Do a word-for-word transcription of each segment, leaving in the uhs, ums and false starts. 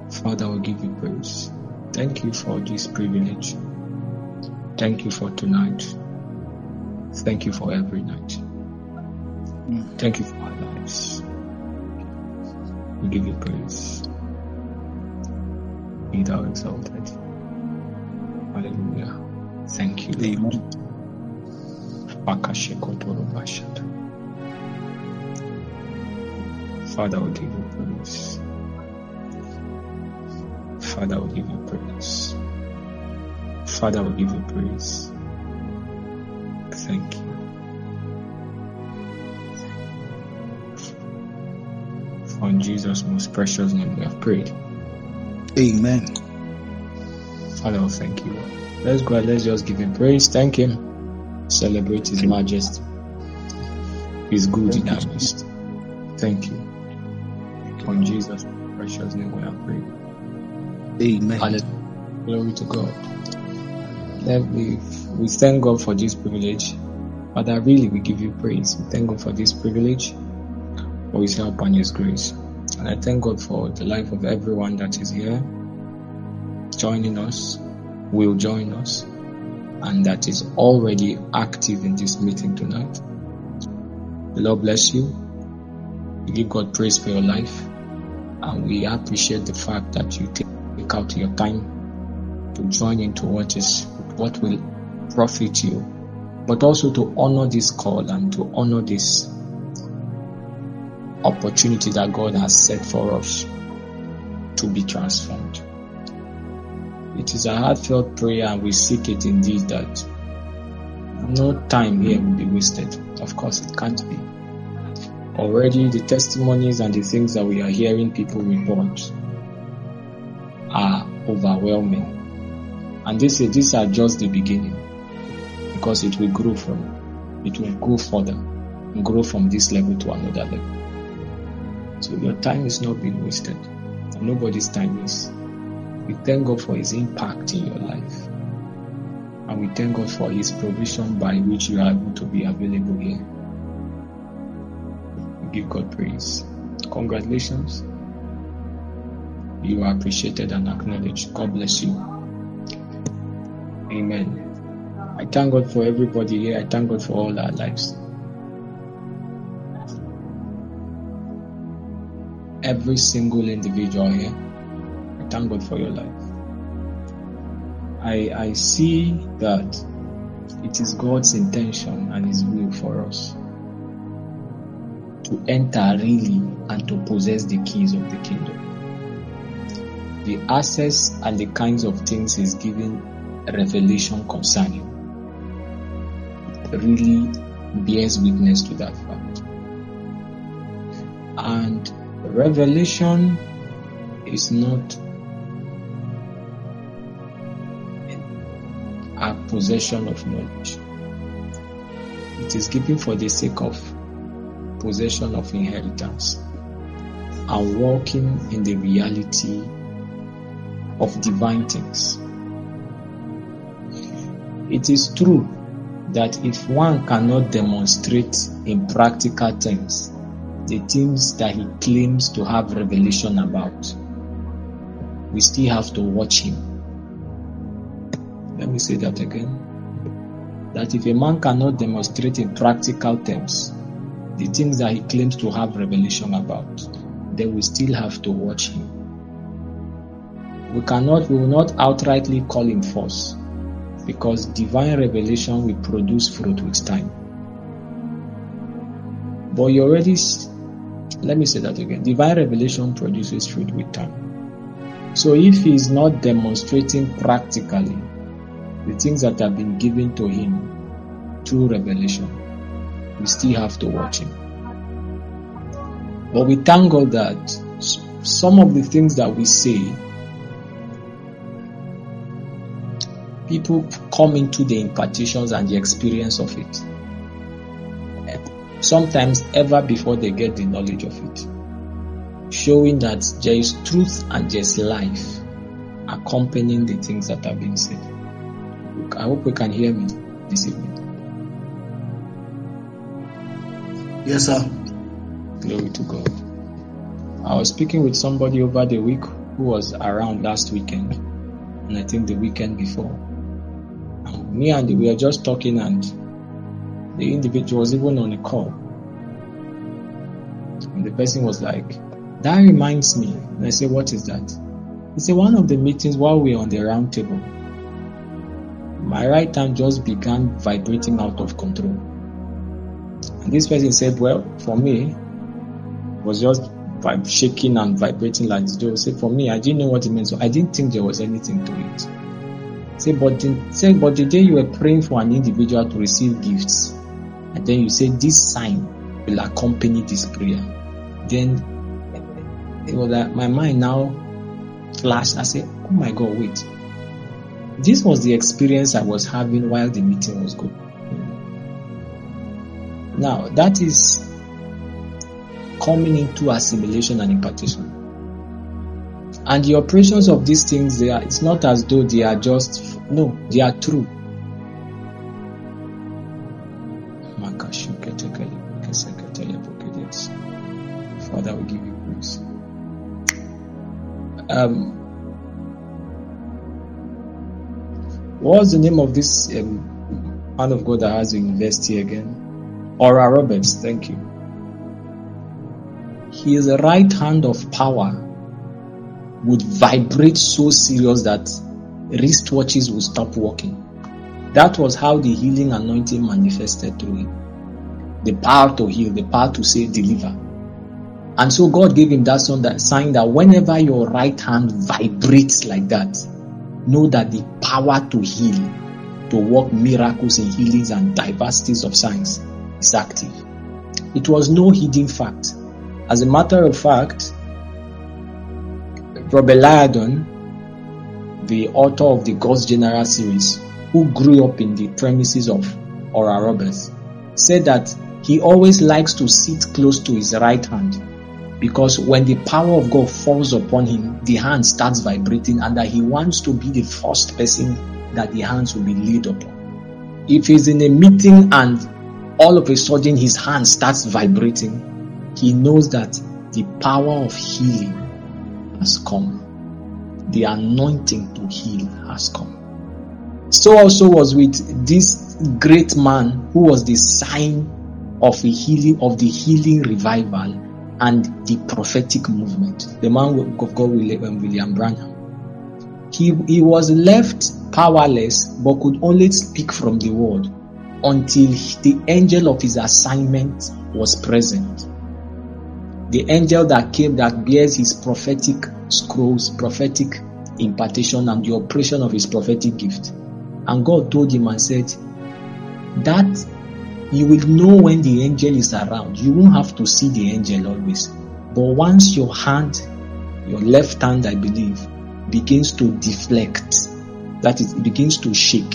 Father, we give you praise. Thank you for this privilege. Thank you for tonight. Thank you for every night. Thank you for our lives. We give you praise. Be thou exalted. Hallelujah. Thank you, Lord. Father, we give you praise. Father, we give you praise. Father, we give you praise. Thank you. For in Jesus' most precious name we have prayed. Amen. Father, we thank you. Let's go ahead, let's just give him praise. Thank him. Celebrate his majesty. He's good in our midst. Thank you. For in Jesus' precious name we have prayed. Amen. Hallelujah. Glory to God. Let me, we thank God for this privilege. Father, really we give you praise. We thank God for this privilege, for his help and his grace. And I thank God for the life of everyone that is here, joining us, will join us, and that is already active in this meeting tonight. The Lord bless you. We give God praise for your life, and we appreciate the fact that you take out your time to join into what is what will profit you, but also to honor this call and to honor this opportunity that God has set for us to be transformed. It is a heartfelt prayer, and we seek it indeed that no time here will be wasted. Of course, it can't be. Already the testimonies and the things that we are hearing people report are overwhelming. And this is, these are just the beginning, because it will grow from, it will go further and grow from this level to another level. So your time is not being wasted, and nobody's time is. We thank God for his impact in your life, and we thank God for his provision by which you are able to be available here. We give God praise. Congratulations. You are appreciated and acknowledged. God bless you. Amen. I thank God for everybody here. I thank God for all our lives. Every single individual here, I thank God for your life. I, I see that it is God's intention and his will for us to enter really and to possess the keys of the kingdom. The access and the kinds of things he's giving revelation concerning really bears witness to that fact. And revelation is not a possession of knowledge. It is given for the sake of possession of inheritance and walking in the reality of divine things. It is true that if one cannot demonstrate in practical terms the things that he claims to have revelation about, we still have to watch him. Let me say that again. That if a man cannot demonstrate in practical terms the things that he claims to have revelation about, then we still have to watch him. We cannot, we will not outrightly call him false, because divine revelation will produce fruit with time. But you already, let me say that again. Divine revelation produces fruit with time. So if he is not demonstrating practically the things that have been given to him through revelation, we still have to watch him. But we thank God that some of the things that we say, people come into the impartations and the experience of it, sometimes ever before they get the knowledge of it, showing that there is truth and there is life accompanying the things that have been said. I hope you can hear me this evening. Yes, sir. Glory to God. I was speaking with somebody over the week who was around last weekend, and I think the weekend before. And me and the, we were just talking, and the individual was even on a call. And the person was like, that reminds me. And I said, what is that? He said, one of the meetings while we were on the round table, my right hand just began vibrating out of control. And this person said, well, for me, it was just shaking and vibrating like this. They said, for me, I didn't know what it meant, so I didn't think there was anything to it. Say, but the, say, but the day you were praying for an individual to receive gifts, and then you say this sign will accompany this prayer, then it was like my mind now flashed. I said, oh my God, wait. This was the experience I was having while the meeting was going. Now, that is coming into assimilation and impartation. And the operations of these things, they are, it's not as though they are just, no, they are true. Father, we give you praise. Um, what's the name of this um, man of God that has a university again? Oral Roberts, thank you. His right hand of power would vibrate so serious that wristwatches would stop working. That was how the healing anointing manifested through him. The power to heal, the power to say deliver. And so God gave him that sign that whenever your right hand vibrates like that, know that the power to heal, to work miracles in healings and diversities of signs is active. It was no hidden fact. As a matter of fact, Robert Liardon, the author of the God's General series, who grew up in the premises of Oral Roberts, said that he always likes to sit close to his right hand, because when the power of God falls upon him, the hand starts vibrating, and that he wants to be the first person that the hands will be laid upon. If he's in a meeting and all of a sudden his hand starts vibrating, he knows that the power of healing has come. The anointing to heal has come. So also was with this great man who was the sign of the healing, of the healing revival and the prophetic movement. The man of God, William Branham. He, he was left powerless but could only speak from the word until the angel of his assignment was present. The angel that came, that bears his prophetic scrolls, prophetic impartation, and the operation of his prophetic gift. And God told him and said, that you will know when the angel is around. You won't have to see the angel always. But once your hand, your left hand, I believe, begins to deflect, that is, it begins to shake,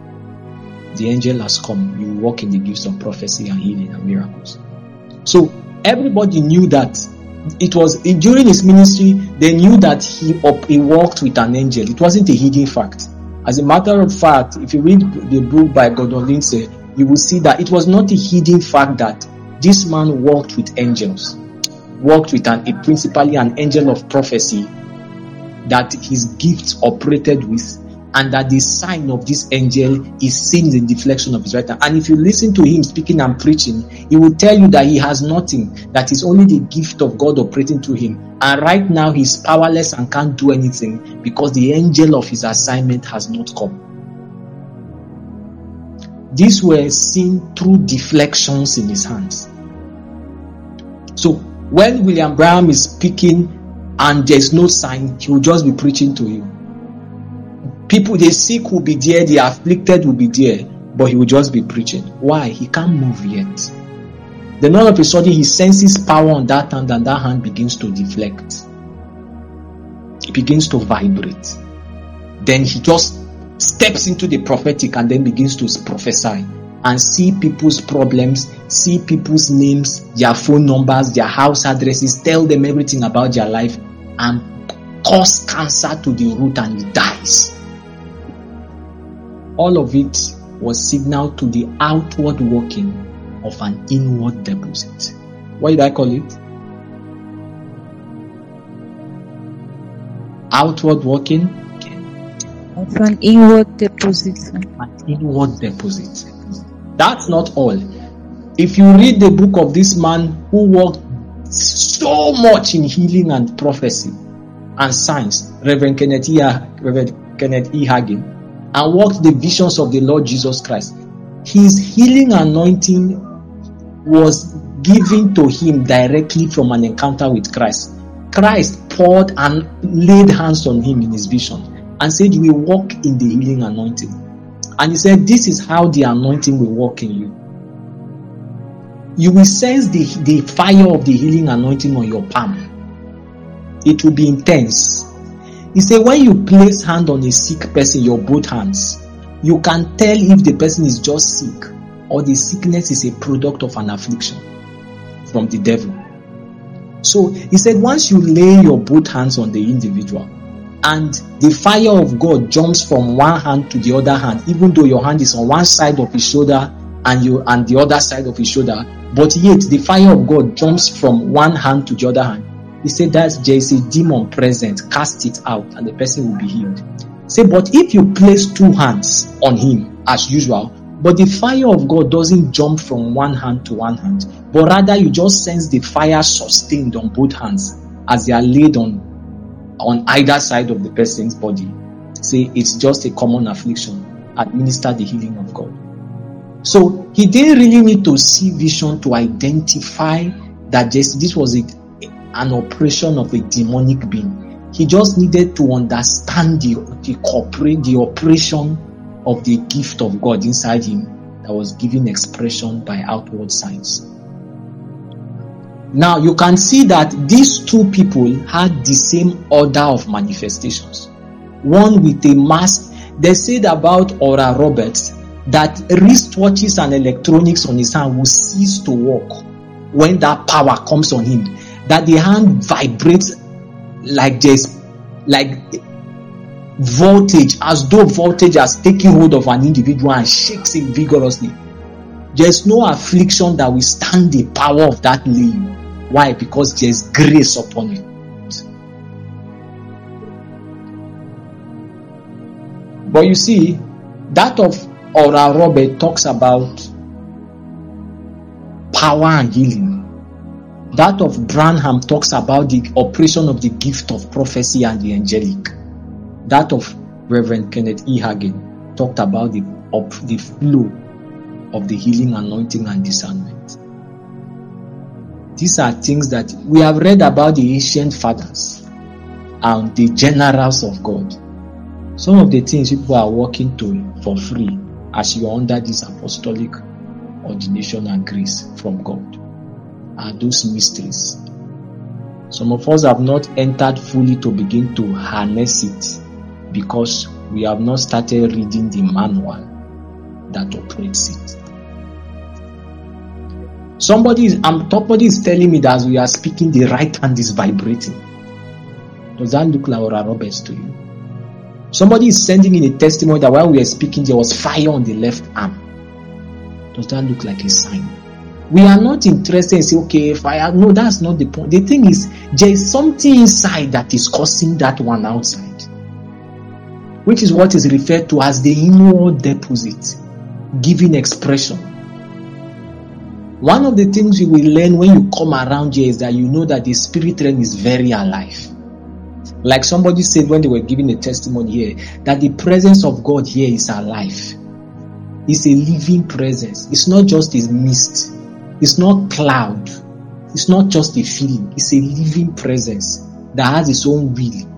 the angel has come. You walk in the gifts of prophecy and healing and miracles. So everybody knew that it was during his ministry. They knew that he up, he walked with an angel. It wasn't a hidden fact. As a matter of fact, if you read the book by Gordon Lindsay, you will see that it was not a hidden fact that this man walked with angels, walked with an, a principally an angel of prophecy that his gifts operated with, and that the sign of this angel is seen in the deflection of his right hand. And if you listen to him speaking and preaching, he will tell you that he has nothing, that is only the gift of God operating through him. And right now he's powerless and can't do anything because the angel of his assignment has not come. These were seen through deflections in his hands. So when William Branham is speaking and there's no sign, he will just be preaching to you. People, the sick will be there, the afflicted will be there, but he will just be preaching. Why? He can't move yet. Then all of a sudden he senses power on that hand, and that hand begins to deflect. It begins to vibrate. Then he just steps into the prophetic and then begins to prophesy and see people's problems, see people's names, their phone numbers, their house addresses, tell them everything about their life, and cause cancer to the root, and it dies. All of it was signal to the outward working of an inward deposit. What did I call it? outward working, of an inward deposit. an inward deposit. That's not all. If you read the book of this man who worked so much in healing and prophecy and science, Reverend Kenneth E. Reverend Kenneth E. Hagin, and worked the visions of the Lord Jesus Christ, his healing anointing was given to him directly from an encounter with Christ. Christ poured and laid hands on him in his vision and said, "You will walk in the healing anointing." And he said, "This is how the anointing will work in you. You will sense the, the fire of the healing anointing on your palm. It will be intense." He said, when you place hand on a sick person, your both hands, you can tell if the person is just sick or the sickness is a product of an affliction from the devil. So he said, once you lay your both hands on the individual and the fire of God jumps from one hand to the other hand, even though your hand is on one side of his shoulder and you and the other side of his shoulder, but yet the fire of God jumps from one hand to the other hand. He said that there is a demon present, cast it out and the person will be healed. Say, but if you place two hands on him as usual, but the fire of God doesn't jump from one hand to one hand, but rather you just sense the fire sustained on both hands as they are laid on on either side of the person's body. Say, it's just a common affliction. Administer the healing of God. So he didn't really need to see vision to identify that just, this was a, an operation of a demonic being. He just needed to understand the, the corporate, the operation of the gift of God inside him that was giving expression by outward signs. Now you can see that these two people had the same order of manifestations. One with a mask. They said about Oral Roberts that wristwatches and electronics on his hand will cease to work when that power comes on him. That the hand vibrates like there's like voltage, as though voltage has taken hold of an individual and shakes him vigorously. There's no affliction that will stand the power of that laying. Why? Because there's grace upon it. But you see, that of Oral Robert talks about power and healing. That of Branham talks about the operation of the gift of prophecy and the angelic. That of Reverend Kenneth E. Hagin talked about the, of the flow of the healing anointing and discernment. These are things that we have read about the ancient fathers and the generals of God. Some of the things people are working to for free as you are under this apostolic ordination and grace from God are those mysteries. Some of us have not entered fully to begin to harness it because we have not started reading the manual that operates it. Somebody is, um, somebody is telling me that as we are speaking, the right hand is vibrating. Does that look like Oral Roberts to you? Somebody is sending in a testimony that while we are speaking, there was fire on the left arm. Does that look like a sign? We are not interested in saying, okay, fire. No, that's not the point. The thing is, there is something inside that is causing that one outside, which is what is referred to as the inward deposit, giving expression. One of the things you will learn when you come around here is that you know that the spirit realm is very alive. Like somebody said when they were giving a testimony here, that the presence of God here is alive. It's a living presence. It's not just a mist. It's not cloud. It's not just a feeling. It's a living presence that has its own will.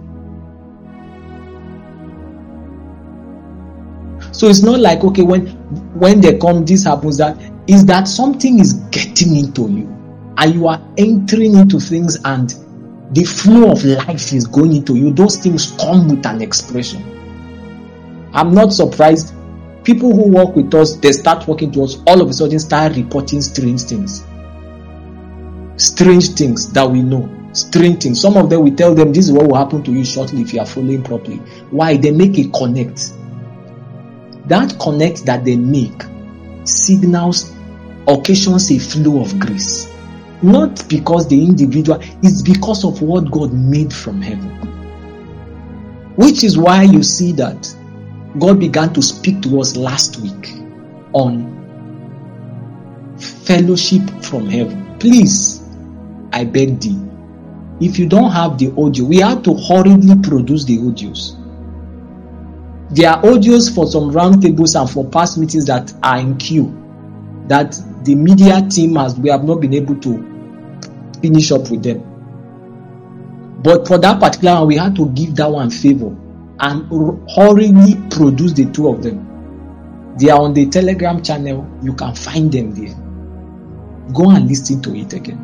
So it's not like, okay, when when they come, this happens, that is that something is getting into you and you are entering into things and the flow of life is going into you. Those things come with an expression. I'm not surprised. People who work with us, they start working to us, all of a sudden start reporting strange things. Strange things that we know. Strange things. Some of them we tell them this is what will happen to you shortly if you are following properly. Why? They make a connect. That connect that they make signals, occasions a flow of grace. Not because the individual, it's because of what God made from heaven. Which is why you see that God began to speak to us last week on fellowship from heaven. Please, I beg thee, if you don't have the audio, we have to hurriedly produce the audios. There are audios for some roundtables and for past meetings that are in queue, that the media team has, we have not been able to finish up with them. But for that particular one, we had to give that one favor and hurriedly produce the two of them. They are on the Telegram channel. You can find them there. Go and listen to it again.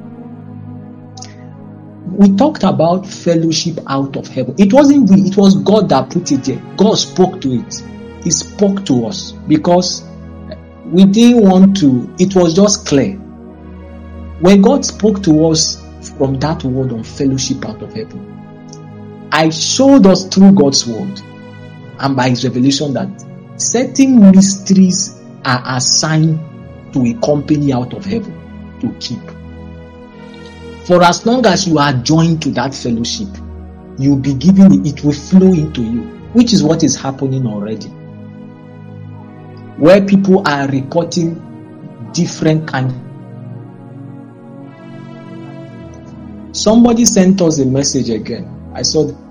We talked about fellowship out of heaven. It wasn't we, it was God that put it there. God spoke to it. He spoke to us because we didn't want to, it was just clear. When God spoke to us from that word on fellowship out of heaven, I showed us through God's word and by his revelation that certain mysteries are assigned to a company out of heaven to keep. For as long as you are joined to that fellowship, you'll be given it, it will flow into you, which is what is happening already. Where people are reporting different kinds. Somebody sent us a message again. I saw the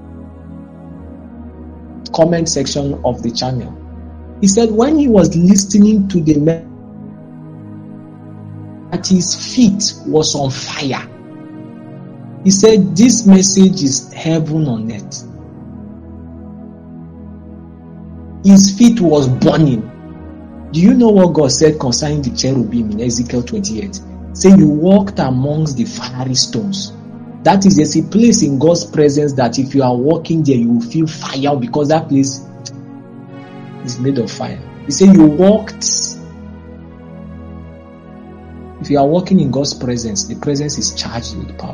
comment section of the channel. He said when he was listening to the message, that his feet was on fire. He said this message is heaven on earth. His feet was burning. Do you know what God said concerning the cherubim in Ezekiel twenty-eight? Say you walked amongst the fiery stones. That is, there's a place in God's presence that if you are walking there, you will feel fire because that place is made of fire. He said you walked. If you are walking in God's presence, the presence is charged with power.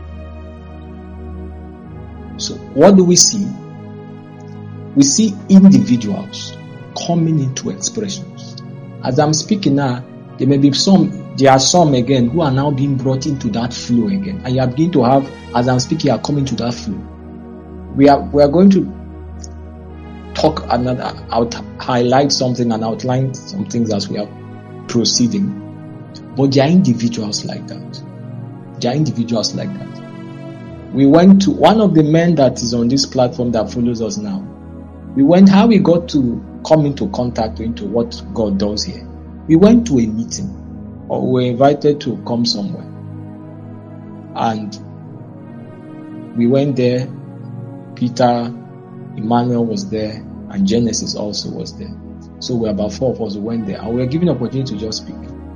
So what do we see? We see individuals coming into expressions. As I'm speaking now, there may be some, there are some again who are now being brought into that flow again. And you are beginning to have, as I'm speaking, you are coming to that flow. We are we are going to talk another, out, highlight something and outline some things as we are proceeding. But there are individuals like that. There are individuals like that. We went to one of the men that is on this platform that follows us now. We went, how we got to come into contact into what God does here. We went to a meeting, or we were invited to come somewhere. And we went there. Peter, Emmanuel was there, and Genesis also was there. So we were about four of us who went there, and we were given an opportunity to just speak.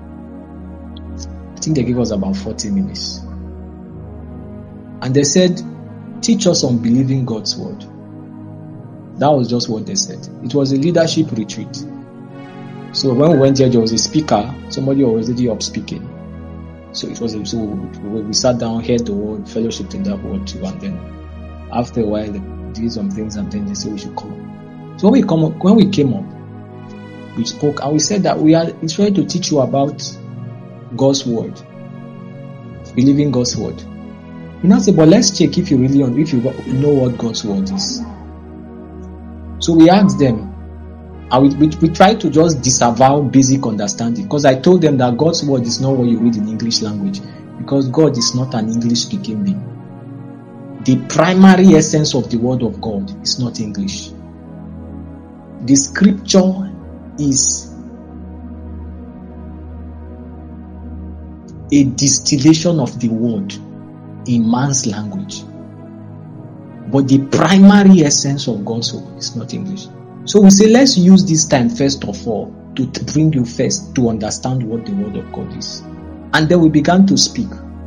I think they gave us about forty minutes. And they said, teach us on believing God's word. That was just what they said. It was a leadership retreat. So when we went there, there was a speaker, somebody was already up speaking. So it was a, so we, we sat down, heard the word, fellowshiped in that word too, and then after a while they did some things and then they said we should come up. So when we come up, when we came up, we spoke and we said that we are trying to teach you about God's word, believing God's word. We now say, but let's check if you really if you know what God's word is. So we asked them, and we, we, we tried to just disavow basic understanding, because I told them that God's word is not what you read in English language, because God is not an English speaking being. The primary essence of the word of God is not English. The scripture is a distillation of the word in man's language. But the primary essence of God's word is not English. So we say, let's use this time first of all to bring you first to understand what the word of God is. And then we began to speak.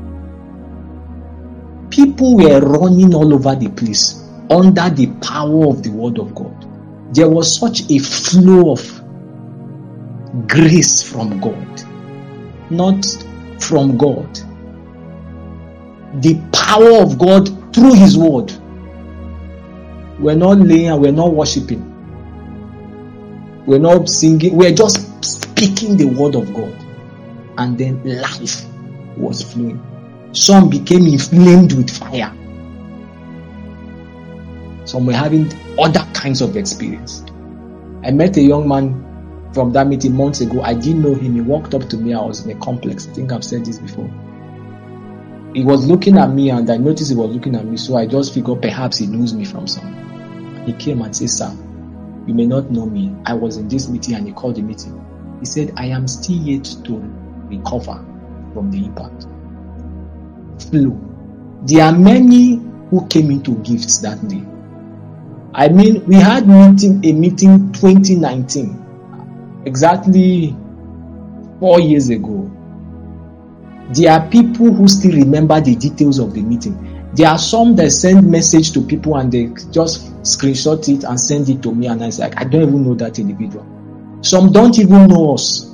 People were running all over the place under the power of the word of God. There was such a flow of grace from God, not from God. The power of God through his word. We're not laying, we're not worshiping. We're not singing, we're just speaking the word of God. And then life was flowing. Some became inflamed with fire. Some were having other kinds of experience. I met a young man from that meeting months ago. I didn't know him. He walked up to me. I was in a complex. I think I've said this before. He was looking at me, and I noticed he was looking at me, so I just figured perhaps he knows me from somewhere. He came and said, "Sir, you may not know me. I was in this meeting," and he called the meeting. He said, "I am still yet to recover from the impact." Flow. There are many who came into gifts that day. I mean, we had meeting a meeting twenty nineteen, exactly four years ago. There are people who still remember the details of the meeting. There are some that send message to people and they just screenshot it and send it to me, and I say, I don't even know that individual. Some don't even know us.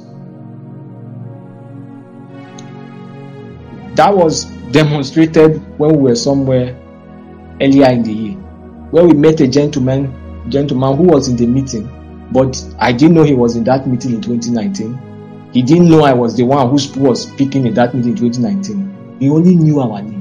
That was demonstrated when we were somewhere earlier in the year, where we met a gentleman, gentleman who was in the meeting, but I didn't know he was in that meeting in twenty nineteen. He didn't know I was the one who was speaking in that meeting in twenty nineteen. He only knew our name.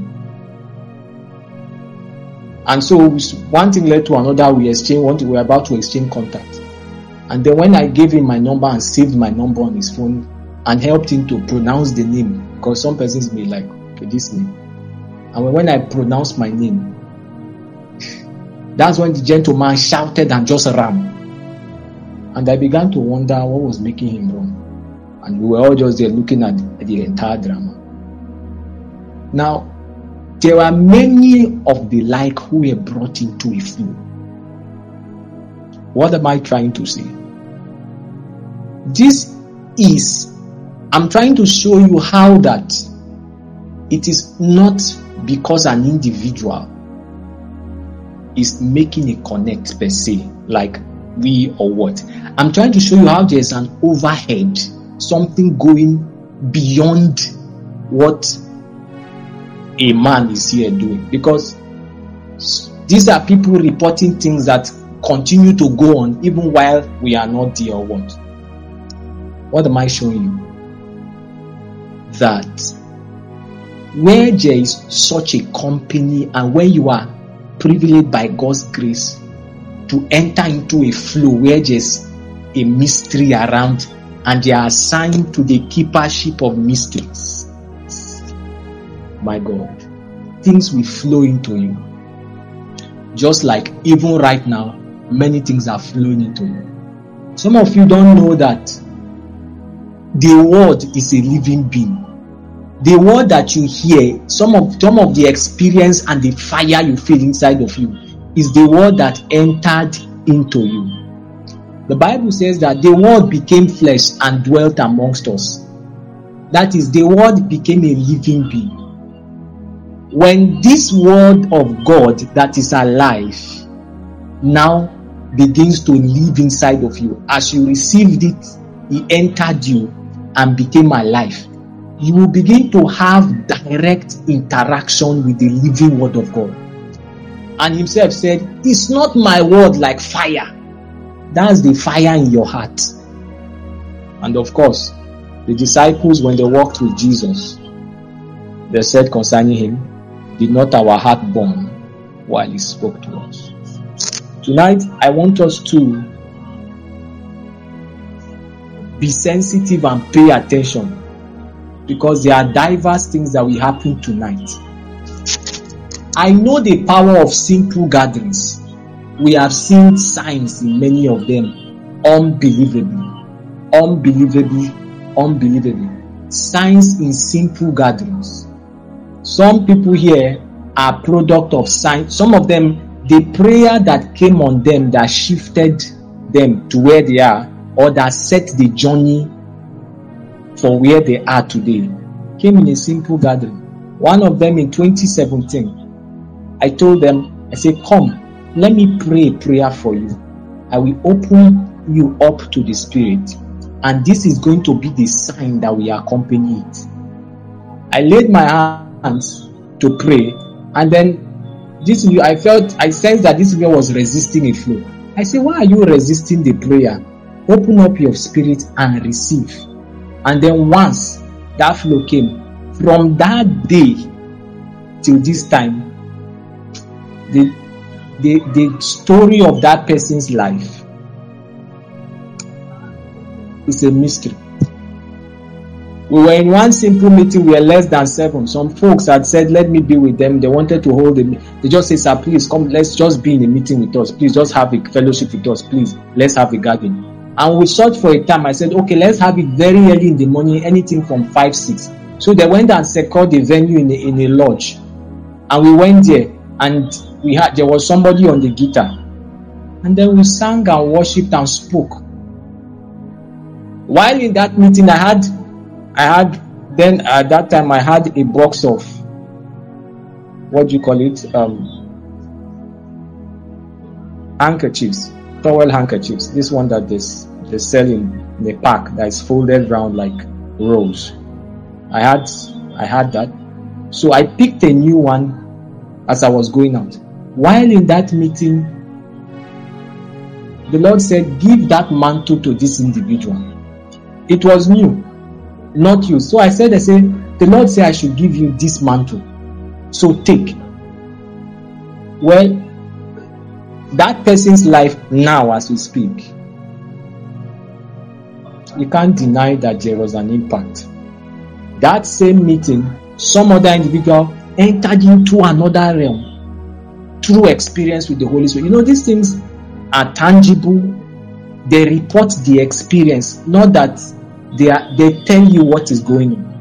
And so one thing led to another. We exchanged, one thing, we were about to exchange contact. And then when I gave him my number and saved my number on his phone and helped him to pronounce the name, because some persons may like, okay, this name. And when I pronounced my name, that's when the gentleman shouted and just ran. And I began to wonder what was making him run. And we were all just there looking at the entire drama. Now, there are many of the like who were brought into a flow. What am I trying to say? This is, I'm trying to show you how that it is not because an individual is making a connect per se, like we or what. I'm trying to show you how there's an overhead, something going beyond what a man is here doing, because these are people reporting things that continue to go on even while we are not there or what. What am I showing you? That where there is such a company and where you are privileged by God's grace to enter into a flow where there's a mystery around and they are assigned to the keepership of mysteries, my God, things will flow into you. Just like even right now, many things are flowing into you. Some of you don't know that the word is a living being. The word that you hear, some of some of the experience and the fire you feel inside of you is the word that entered into you. The Bible says that the word became flesh and dwelt amongst us. That is, the word became a living being. When this word of God that is alive now begins to live inside of you, as you received it, it entered you and became alive, you will begin to have direct interaction with the living word of God. And himself said, it's not my word like fire. That's the fire in your heart. And of course, the disciples, when they walked with Jesus, they said concerning him, did not our heart burn while he spoke to us? Tonight, I want us to be sensitive and pay attention, because there are diverse things that will happen tonight. I know the power of simple gatherings. We have seen signs in many of them. Unbelievably. Unbelievably. Unbelievably. Signs in simple gatherings. Some people here are product of signs. Some of them, the prayer that came on them that shifted them to where they are, or that set the journey for where they are today, came in a simple gathering. One of them in twenty seventeen, I told them, I said, come, let me pray a prayer for you. I will open you up to the Spirit, and this is going to be the sign that will accompany it. I laid my hands to pray, and then this I felt, I sensed that this girl was resisting a flow. I said, why are you resisting the prayer? Open up your spirit and receive. And then once that flow came, from that day till this time, the the, the story of that person's life is a mystery. We were in one simple meeting, we were less than seven. Some folks had said, let me be with them. They wanted to hold them. They just said, sir, please come, let's just be in a meeting with us. Please just have a fellowship with us. Please, let's have a gathering. And we sought for a time. I said, okay, let's have it very early in the morning, anything from five, six. So they went and secured the venue in a, in a lodge. And we went there, and we had, there was somebody on the guitar. And then we sang and worshipped and spoke. While in that meeting, I had I had, then at that time, I had a box of, what do you call it? Um, handkerchiefs, towel handkerchiefs. This one that they, they sell in, in a pack that is folded round like rolls. I had, I had that. So I picked a new one as I was going out. While in that meeting, the Lord said, give that mantle to this individual. It was new. Not you. So I said, I said, the Lord said I should give you this mantle. So take. Well, that person's life now as we speak, you can't deny that there was an impact. That same meeting, some other individual entered into another realm through experience with the Holy Spirit. You know, these things are tangible. They report the experience, not that They are, they tell you what is going on.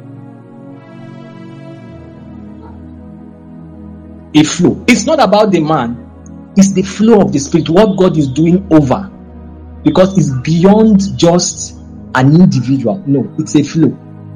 A flow. It's not about the man. It's the flow of the Spirit. What God is doing over. Because it's beyond just an individual. No, it's a flow.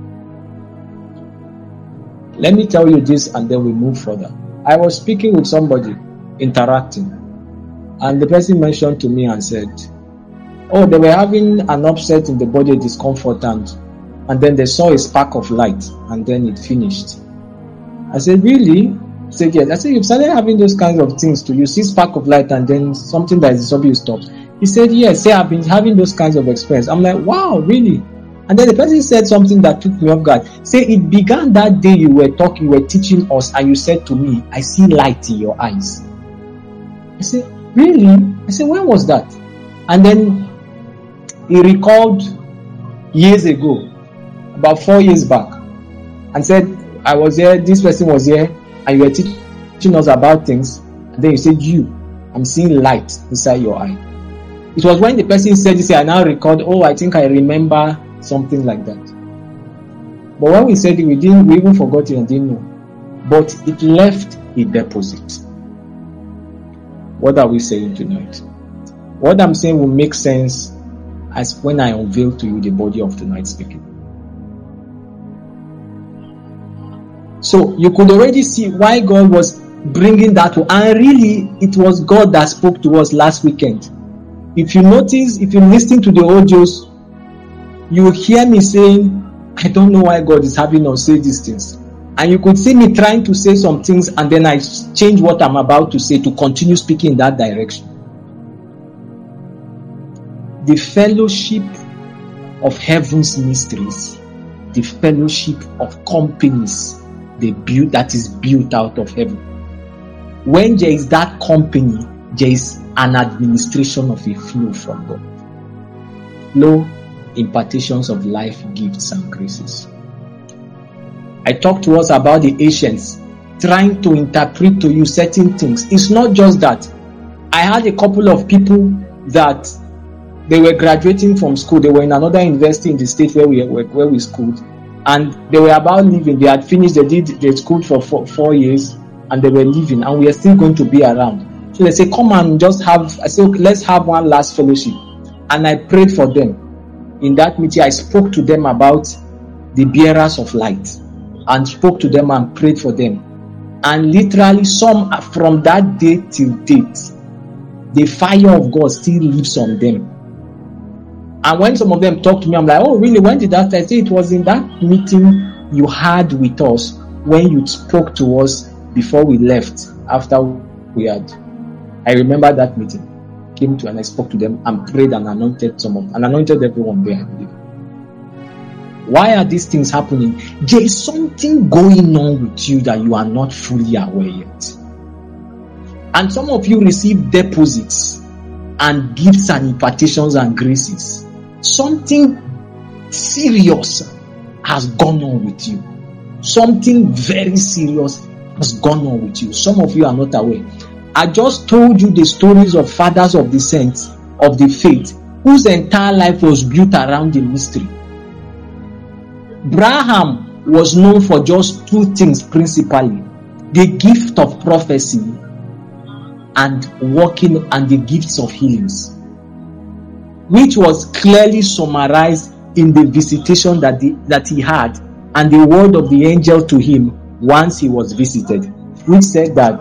Let me tell you this and then we move further. I was speaking with somebody, interacting. And the person mentioned to me and said, oh, they were having an upset in the body, discomfort, and and then they saw a spark of light, and then it finished. I said, really? He said, yes. I said, you've started having those kinds of things too. You see spark of light, and then something that is disturbing you stops. He said, yes, say I've been having those kinds of experience. I'm like, wow, really? And then the person said something that took me off guard. Say, it began that day you were talking, you were teaching us, and you said to me, I see light in your eyes. I said, really? I said, when was that? And then he recalled years ago, about four years back, and said, I was here, this person was here, and you were teaching us about things, and then you said, you, I'm seeing light inside your eye. It was when the person said this, I now recalled, oh, I think I remember something like that. But when we said it, we didn't, we even forgot it and didn't know. But it left a deposit. What are we saying tonight? What I'm saying will make sense as when I unveil to you the body of tonight's speaking. So you could already see why God was bringing that to, and really it was God that spoke to us last weekend. If you notice, if you listen to the audios, you will hear me saying, I don't know why God is having us say these things. And you could see me trying to say some things and then I change what I'm about to say to continue speaking in that direction. The fellowship of heaven's mysteries, the fellowship of companies they build, that is built out of heaven. When there is that company, there is an administration of a flow from God. Flow, impartations of life, gifts, and graces. I talked to us about the ancients trying to interpret to you certain things. It's not just that. I had a couple of people that they were graduating from school. They were in another university in the state where we where we schooled, and they were about leaving. They had finished. They did. They schooled for four, four years, and they were leaving. And we are still going to be around. So they say, "Come and just have." I said, okay, "Let's have one last fellowship." And I prayed for them. In that meeting, I spoke to them about the bearers of light, and spoke to them and prayed for them. And literally, some from that day till date, the fire of God still lives on them. And when some of them talk to me, I'm like, oh, really? When did that? I say it was in that meeting you had with us when you spoke to us before we left, after we had. I remember that meeting. Came to and I spoke to them and prayed and anointed some of and anointed everyone there, I believe. Why are these things happening? There is something going on with you that you are not fully aware yet. And some of you receive deposits and gifts and impartations and graces. Something serious has gone on with you. Something very serious has gone on with you. Some of you are not aware. I just told you the stories of fathers of the saints, of the faith, whose entire life was built around the mystery. Abraham was known for just two things principally: the gift of prophecy and walking, and the gifts of healings, which was clearly summarized in the visitation that, the, that he had, and the word of the angel to him once he was visited, which said that,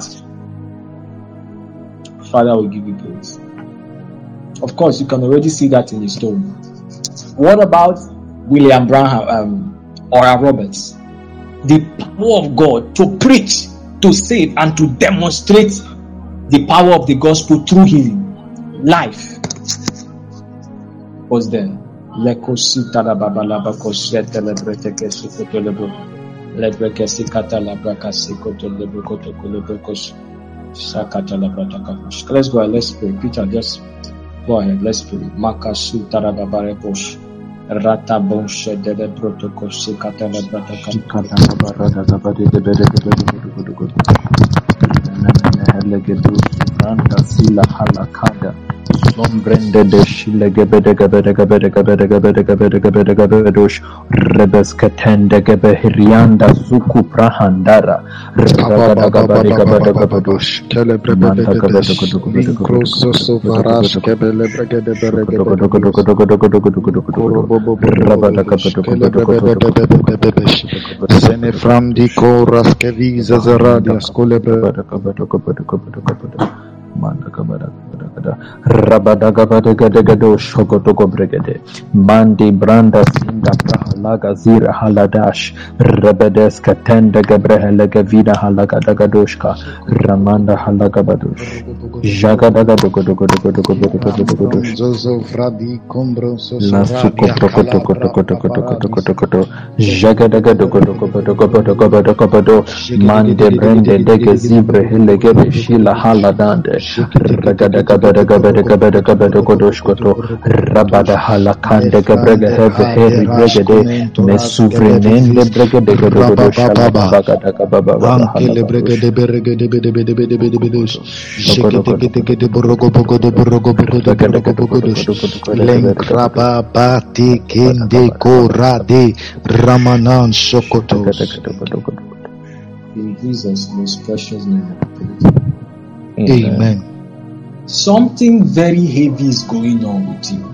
Father will give you praise. Of course, you can already see that in the story. What about William Branham, um, Oral Roberts? The power of God to preach, to save, and to demonstrate the power of the gospel through healing. Life was there. Let's go ahead, let's pray. Peter, just go ahead, let's pray. Makasu Tarababare Bosh. Rata Bonshe de Protocol Sikatala Brataka. Sombrende de Shile Gebede Gebede Gebede Gebede Gebede Gebede Gebede Gebedosh Rebes Katende Gebehirianda Zuku Prahandara Rabada Gabade Gabade Gabadosh Telebrede Incroso Varash Kebele Bregede Beregede Rabada Gabade Sene from the Koras Keviza Zaradia Skole Manda Gabada Rabada Gabada Gadegado Shokotoko Bregade Mandi Branda Sinda Prahalaga Zira Haladash Rebedes Katenda Gabrehele Gavida Halagadagadoshka Ramanda Halagabadosh Jagadagadogadagadogadagadogadagadogadagodosh Zozo Fradi Combro Nasuko Prokotokotokotokotokotokotokoto Jagadagadogadagadogadagadogado Mande Brende Dege Zibre Helegebe Shila Haladande Rabada Gabada Gabada Gabada Gabada Godoshkoto Rabada Halakande Gabrega Heve Heri Bregade Mesuvrenende Bregade Gadoshka Bagada Gababa Ankele Bregade Beregade Bede Bede Bede Bede Bede Shekete Borogo Bogo de Borogo Bogo de Borogo Bogo de Lenkraba Bati Kende Korade Ramanan Sokotos. In Jesus' most precious name. Amen. Amen. Something very heavy is going on with you.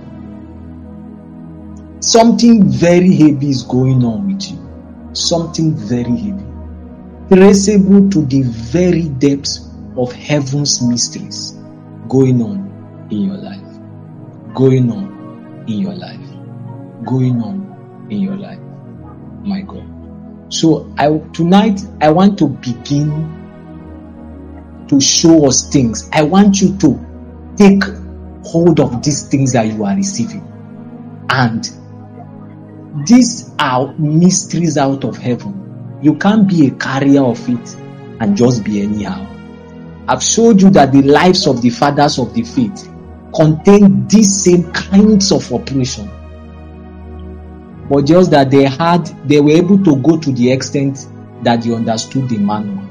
Something very heavy is going on with you. Something very heavy. Traceable to the very depths of heaven's mysteries going on in your life. Going on in your life. Going on in your life. My God. So I tonight I want to begin to show us things. I want you to take hold of these things that you are receiving. And these are mysteries out of heaven. You can't be a carrier of it and just be anyhow. I've showed you that the lives of the fathers of the faith contain these same kinds of operation. But just that they had, they were able to go to the extent that they understood the manual.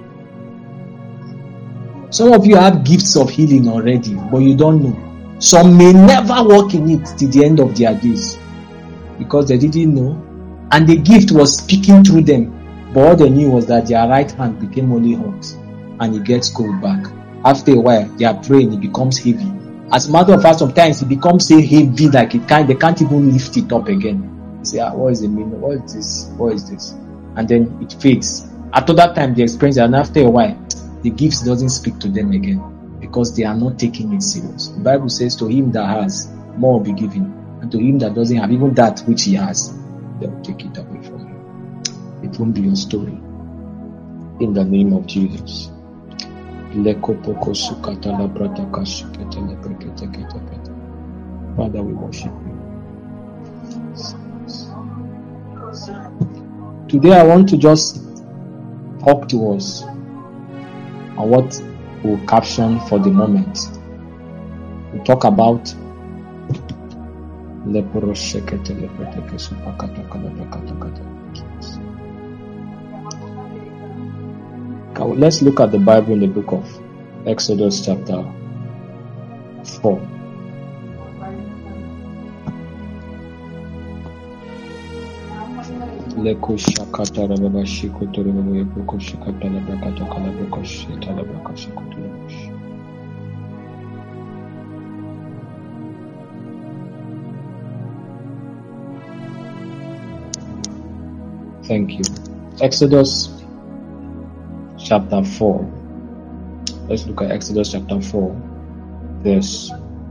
Some of you have gifts of healing already, but you don't know. Some may never walk in it till the end of their days because they didn't know. And the gift was speaking through them. But all they knew was that their right hand became only hot and it gets cold back. After a while, they are praying, it becomes heavy. As a matter of fact, sometimes it becomes so heavy like it can't, they can't even lift it up again. You say, ah, what is the meaning? What is this? What is this? And then it fades. At that time, they experience it, and after a while, the gifts doesn't speak to them again because they are not taking it serious. The Bible says, to him that has, more will be given. And to him that doesn't have, even that which he has, they will take it away from him. It won't be your story. In the name of Jesus. Father, we worship you. Today I want to just talk to us on what we'll caption for the moment. We'll talk about let's look at the Bible in the book of Exodus chapter four. Thank you. Exodus chapter four. Let's look at Exodus chapter four, verse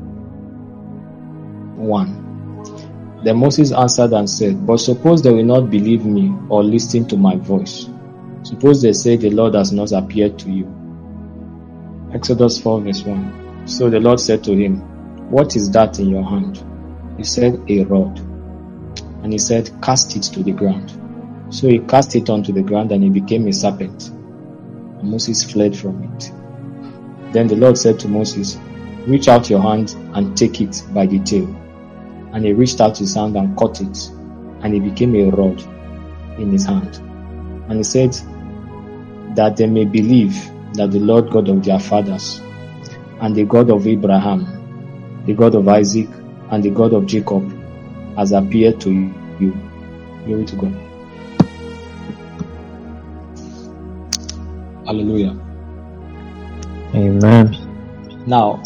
one. Then Moses answered and said, but suppose they will not believe me or listen to my voice. Suppose they say the Lord has not appeared to you. Exodus four, verse one. So the Lord said to him, what is that in your hand? He said, a rod. And he said, cast it to the ground. So he cast it onto the ground, and it became a serpent. And Moses fled from it. Then the Lord said to Moses, reach out your hand and take it by the tail. And he reached out his hand and caught it, and it became a rod in his hand. And he said, that they may believe that the Lord God of their fathers, and the God of Abraham, the God of Isaac, and the God of Jacob has appeared to you. Glory to God. Hallelujah. Amen. Now,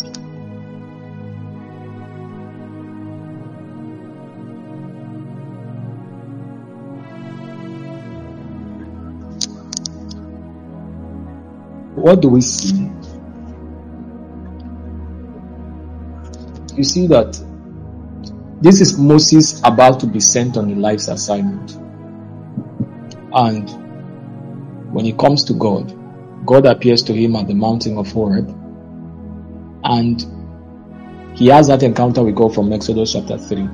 what do we see? You see that this is Moses about to be sent on a life's assignment. And when he comes to God, God appears to him at the mountain of Horeb. And he has that encounter with God from Exodus chapter three.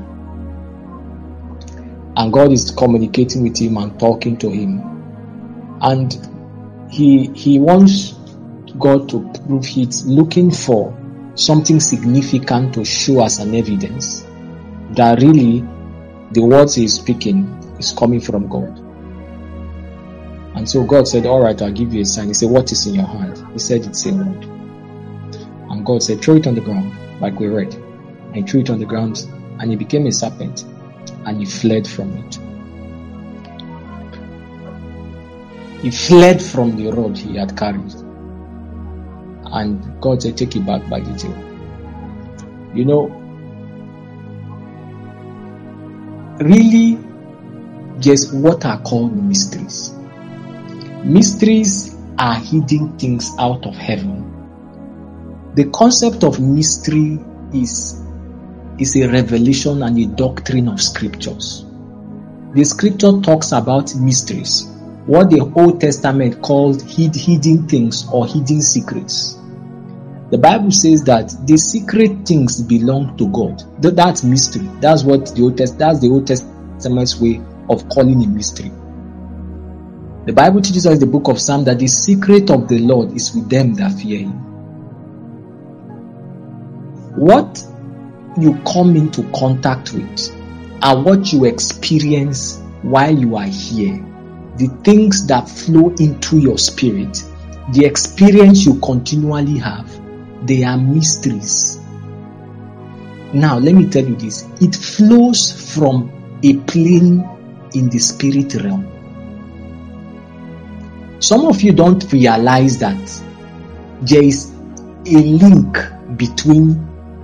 And God is communicating with him and talking to him. And he he wants God to prove it, looking for something significant to show as an evidence that really the words he is speaking is coming from God. And so God said, all right, I'll give you a sign. He said, what is in your hand? He said, it's a rod. And God said, throw it on the ground, like we read. And he threw it on the ground, and it became a serpent, and he fled from it. He fled from the rod he had carried. And God said, take it back by the tail. You know, really, there's what are called mysteries. Mysteries are hidden things out of heaven. The concept of mystery is, is a revelation and a doctrine of scriptures. The scripture talks about mysteries, what the Old Testament called hid, hidden things or hidden secrets. The Bible says that the secret things belong to God. That's mystery. That's what the Old Test, that's the Old Testament's way of calling a mystery. The Bible teaches us in the book of Psalms that the secret of the Lord is with them that fear him. What you come into contact with and what you experience while you are here, the things that flow into your spirit, the experience you continually have, they are mysteries. Now, let me tell you this. It flows from a plane in the spirit realm. Some of you don't realize that there is a link between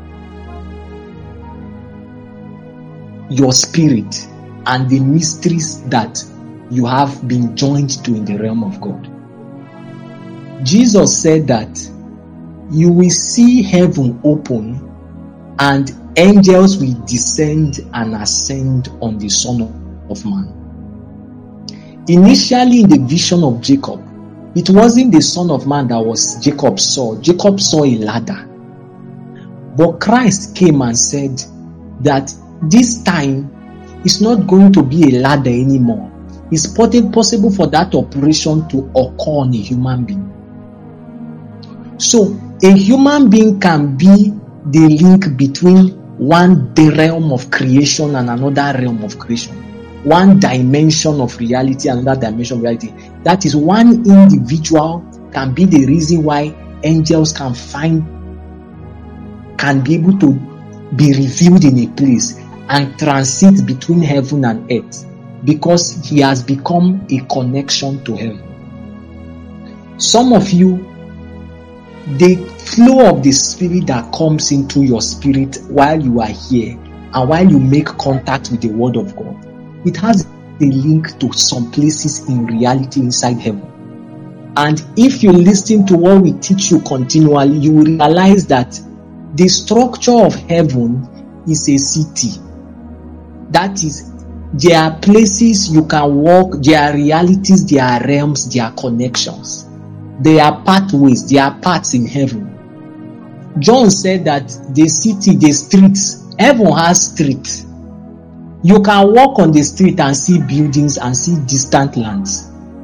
your spirit and the mysteries that you have been joined to in the realm of God. Jesus said that you will see heaven open and angels will descend and ascend on the Son of Man. Initially in the vision of Jacob, it wasn't the Son of Man that was Jacob saw. Jacob saw a ladder. But Christ came and said that this time it's not going to be a ladder anymore. It's possible for that operation to occur on a human being. So a human being can be the link between one realm of creation and another realm of creation. One dimension of reality and another dimension of reality. That is, one individual can be the reason why angels can find, can be able to be revealed in a place and transit between heaven and earth, because he has become a connection to heaven. Some of you, the flow of the Spirit that comes into your spirit while you are here and while you make contact with the Word of God, it has a link to some places in reality inside heaven. And if you listen to what we teach you continually, you will realize that the structure of heaven is a city. That is, there are places you can walk, there are realities, there are realms, there are connections. There are pathways, there are paths in heaven. John said that the city, the streets, heaven has streets. You can walk on the street and see buildings and see distant lands.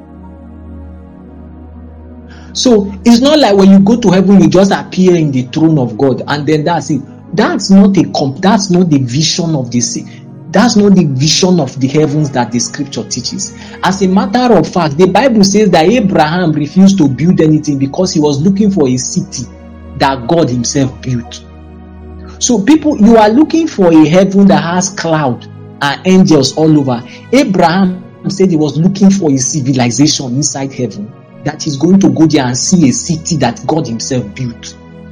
So it's not like when you go to heaven, you just appear in the throne of God and then that's it. That's not a comp- that's not the vision of the city. That's not the vision of the heavens that the scripture teaches. As a matter of fact, the Bible says that Abraham refused to build anything because he was looking for a city that God himself built. So people, you are looking for a heaven that has cloud and angels all over. Abraham said he was looking for a civilization inside heaven that he's going to go there and see a city that God himself built.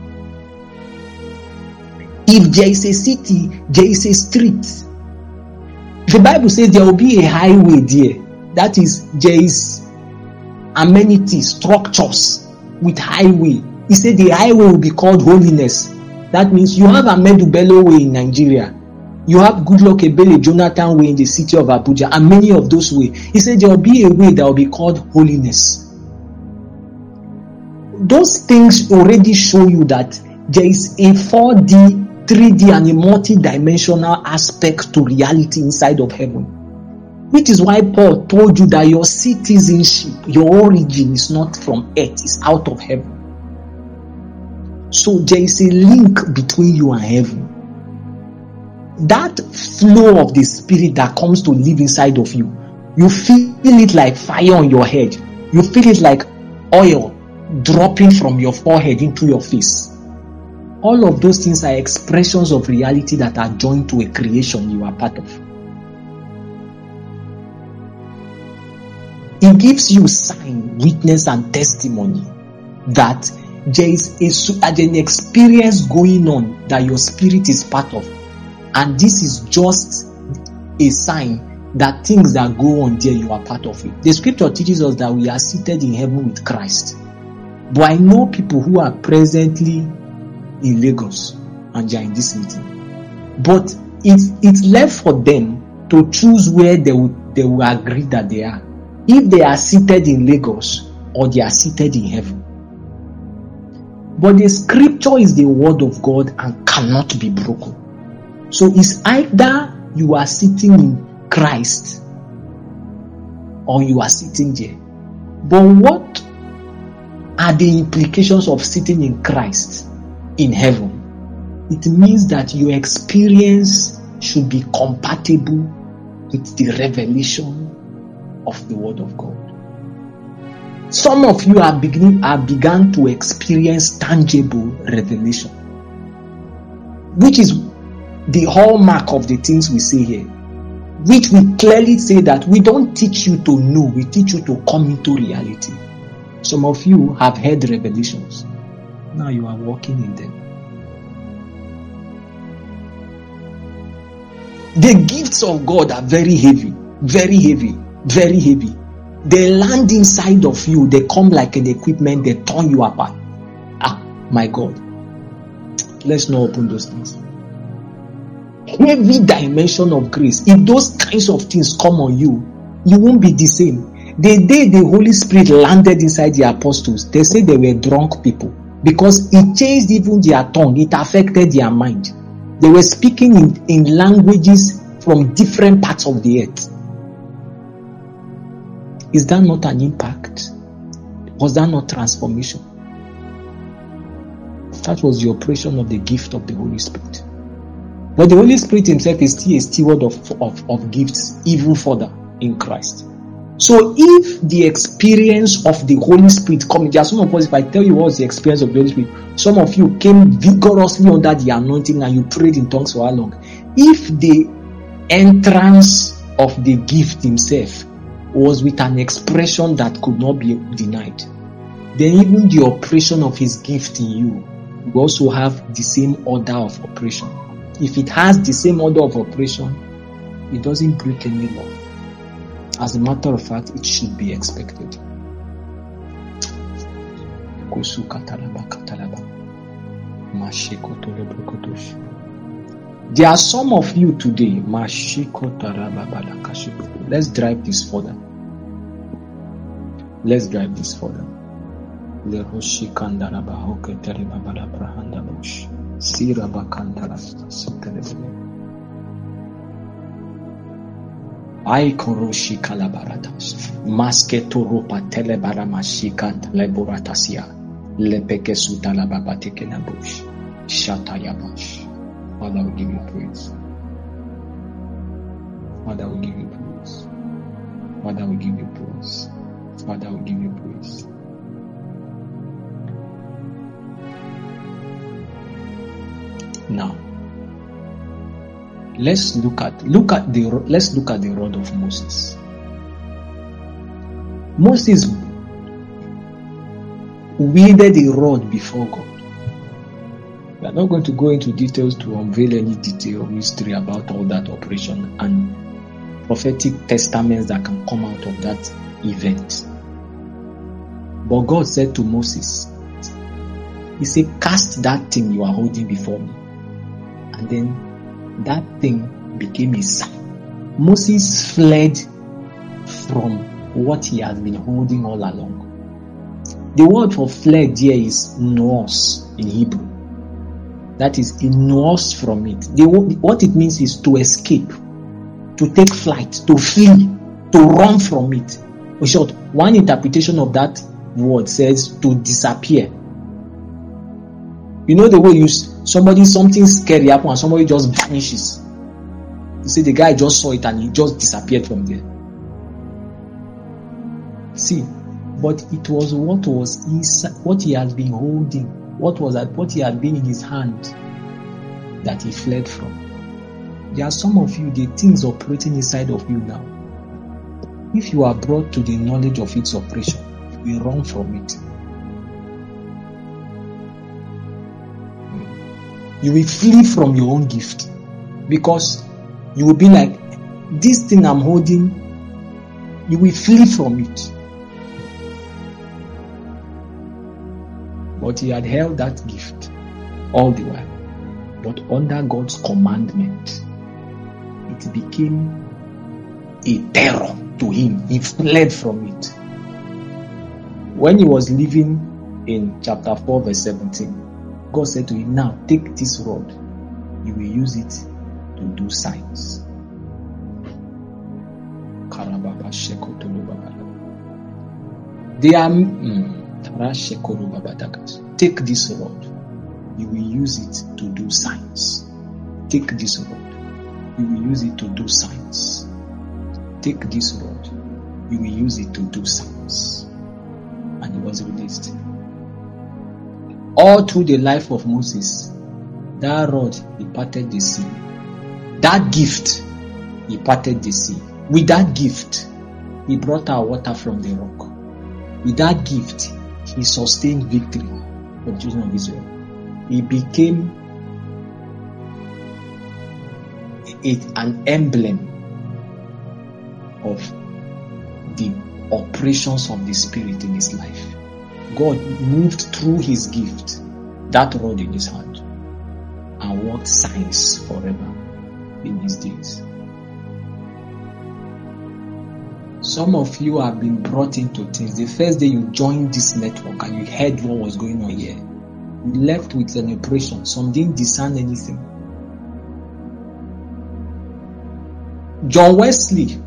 If there is a city, there is a street. The Bible says there will be a highway there. That is, there is amenities, structures with highway. He said the highway will be called holiness. That means you have Ahmadu Bello Way in Nigeria. You have Goodluck Ebele Jonathan Way in the city of Abuja, and many of those ways. He said there will be a way that will be called holiness. Those things already show you that there is a four D, three D and a multi-dimensional aspect to reality inside of heaven. Which is why Paul told you that your citizenship, your origin is not from earth, it's out of heaven. So there is a link between you and heaven. That flow of the Spirit that comes to live inside of you, you feel it like fire on your head. You feel it like oil dropping from your forehead into your face. All of those things are expressions of reality that are joined to a creation you are part of. It gives you sign, witness, and testimony that there is a, an experience going on that your spirit is part of. And this is just a sign that things that go on there, you are part of it. The scripture teaches us that we are seated in heaven with Christ. But I know people who are presently in Lagos and they are in this meeting. But it's, it's left for them to choose where they will, they will agree that they are. If they are seated in Lagos or they are seated in heaven. But the scripture is the word of God and cannot be broken. So it's either you are sitting in Christ or you are sitting there. But what are the implications of sitting in Christ in heaven? It means that your experience should be compatible with the revelation of the Word of God. Some of you are beginning have begun to experience tangible revelation, which is the hallmark of the things we say here, which we clearly say that we don't teach you to know, we teach you to come into reality. Some of you have heard revelations. Now you are walking in them. The gifts of God are very heavy, very heavy, very heavy. They land inside of you. They come like an equipment. They turn you apart. Ah, my God. Let's not open those things. Heavy dimension of grace. If those kinds of things come on you, you won't be the same. The day the Holy Spirit landed inside the apostles, they said they were drunk people because it changed even their tongue. It affected their mind. They were speaking in, in languages from different parts of the earth. Is that not an impact? Was that not transformation? That was the operation of the gift of the Holy Spirit. But the Holy Spirit himself is still a steward of, of, of gifts even further in Christ. So if the experience of the Holy Spirit coming, there are some of us, if I tell you what's the experience of the Holy Spirit, some of you came vigorously under the anointing and you prayed in tongues for how long? If the entrance of the gift himself was with an expression that could not be denied, then even the operation of his gift in you will also have the same order of operation. If it has the same order of operation, it doesn't break any law. As a matter of fact, it should be expected. There are some of you today. Let's drive this further. Let's drive this further. I koroshi kalabaratas masketo ropa telebaramashikant leboratasia lepeke sutalababatekenabush shatayabash. Father, we give you praise. Father, we give you praise. Father, we give you praise. Father, we give you praise. Now, let's look at look at the let's look at the rod of Moses. Moses wielded a rod before God. We are not going to go into details to unveil any detail or mystery about all that operation and prophetic testaments that can come out of that event. But God said to Moses, He said, "Cast that thing you are holding before me." And then that thing became a sign. Moses fled from what he had been holding all along. The word for fled here is nos in Hebrew. That is, he nos from it. The, what it means is to escape, to take flight, to flee, to run from it. In short, one interpretation of that word says to disappear. You know the way you somebody something scary happen and somebody just vanishes. You see, the guy just saw it and he just disappeared from there. See, but it was what was inside, what he had been holding, what was that, what he had been in his hand, that he fled from. There are some of you, the things operating inside of you now. If you are brought to the knowledge of its operation, you will run from it. You will flee from your own gift, because you will be like, this thing I'm holding, you will flee from it. But he had held that gift all the while. But under God's commandment, it became a terror to him. He fled from it. When he was living in chapter four verse seventeen, God said to him, "Now take this rod, you will use it to do signs." They are mm, take this rod, you will use it to do signs. Take this rod, you will use it to do signs. Take this rod, you will use it to do signs. And he was released. All through the life of Moses, that rod, he parted the sea. That gift, he parted the sea. With that gift, he brought out water from the rock. With that gift, he sustained victory for the children of Israel. He became a, an emblem of the operations of the Spirit in his life. God moved through his gift, that rod in his hand, and worked signs forever in his days. Some of you have been brought into things. The first day you joined this network and you heard what was going on here, you left with an impression. Some didn't discern anything. John Wesley, the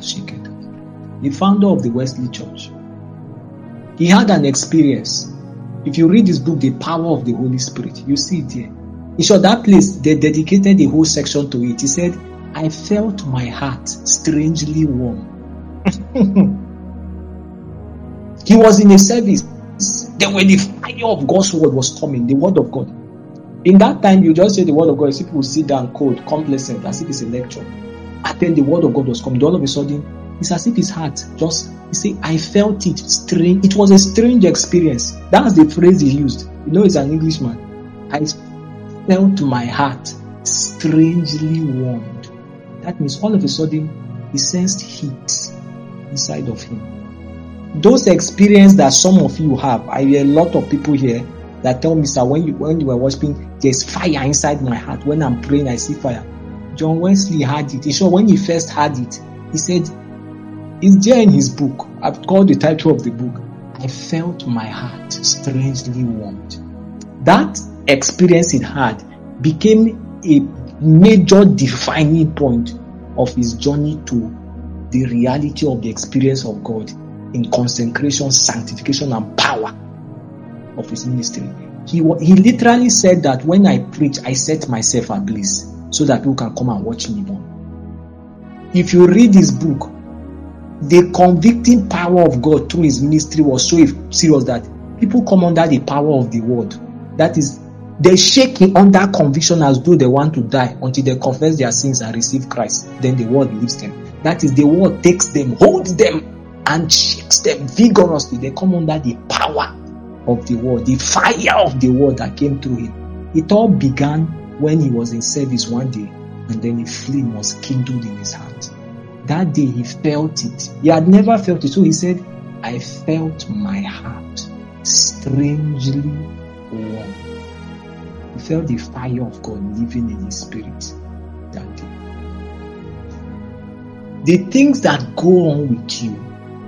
founder of the Wesley Church, he had an experience If you read this book, The Power of the Holy Spirit, you see it here. In short, that place, they dedicated a whole section to it. He said, I felt my heart strangely warm. He was in a service. Then when the fire of God's word was coming, the word of God. In that time, you just say the word of God, people will sit down cold, complacent, as if it's a lecture. And then the word of God was coming. All of a sudden, it's as if his heart just, he said, I felt it strange. It was a strange experience. That's the phrase he used. You know, he's an Englishman. I felt my heart strangely warmed. That means all of a sudden, he sensed heat inside of him. Those experiences that some of you have, I hear a lot of people here that tell me, sir, when you when you were worshiping, there's fire inside my heart. When I'm praying, I see fire. John Wesley had it. He sure when he first had it, he said, it's there in his book. I've called the title of the book, I felt my heart strangely warmed. That experience he had became a major defining point of his journey to the reality of the experience of God in consecration, sanctification, and power of his ministry. He, he literally said that when I preach, I set myself ablaze so that people can come and watch me burn. If you read his book, the convicting power of God through his ministry was so serious that people come under the power of the word. That is, they shake under conviction as though they want to die until they confess their sins and receive Christ. Then the word leaves them. That is, the word takes them, holds them, and shakes them vigorously. They come under the power of the word, the fire of the word that came through him. It all began when he was in service one day, and then a flame was kindled in his heart. That day he felt it. He had never felt it. So he said, I felt my heart strangely warm. He felt the fire of God living in his spirit that day. The things that go on with you,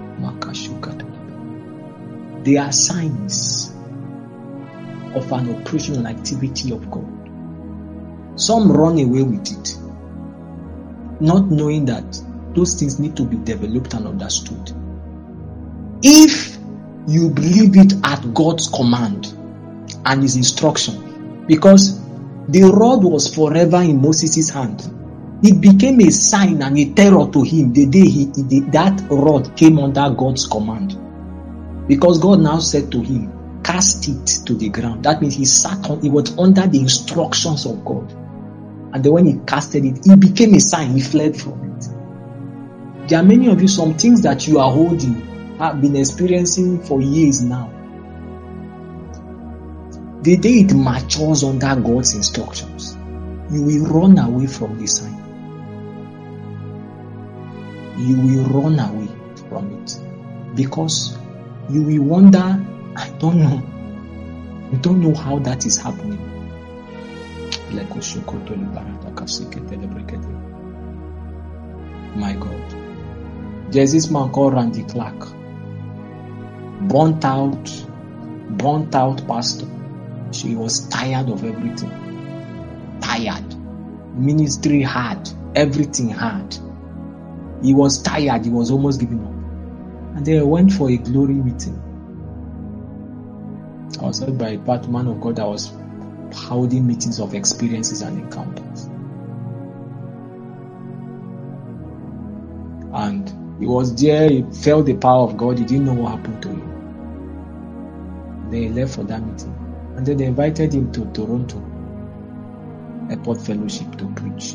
they are signs of an operational activity of God. Some run away with it, not knowing that those things need to be developed and understood. If you believe it at God's command and his instruction, because the rod was forever in Moses' hand, it became a sign and a terror to him the day he, he that rod came under God's command. Because God now said to him, cast it to the ground. That means he sat on, he was under the instructions of God. And then when he casted it, it became a sign, he fled from it. There are many of you, some things that you are holding, have been experiencing for years now. The day it matures under God's instructions, you will run away from the sign. You will run away from it. Because you will wonder, I don't know. You don't know how that is happening. My God. There's this man called Randy Clark. Burnt out, burnt out pastor. She was tired of everything. Tired. Ministry hard. Everything hard. He was tired. He was almost giving up. And they went for a glory meeting. I was led by a part man of God that was holding meetings of experiences and encounters. And he was there, he felt the power of God, he didn't know what happened to him. They left for that meeting. And then they invited him to Toronto Airport Fellowship to preach.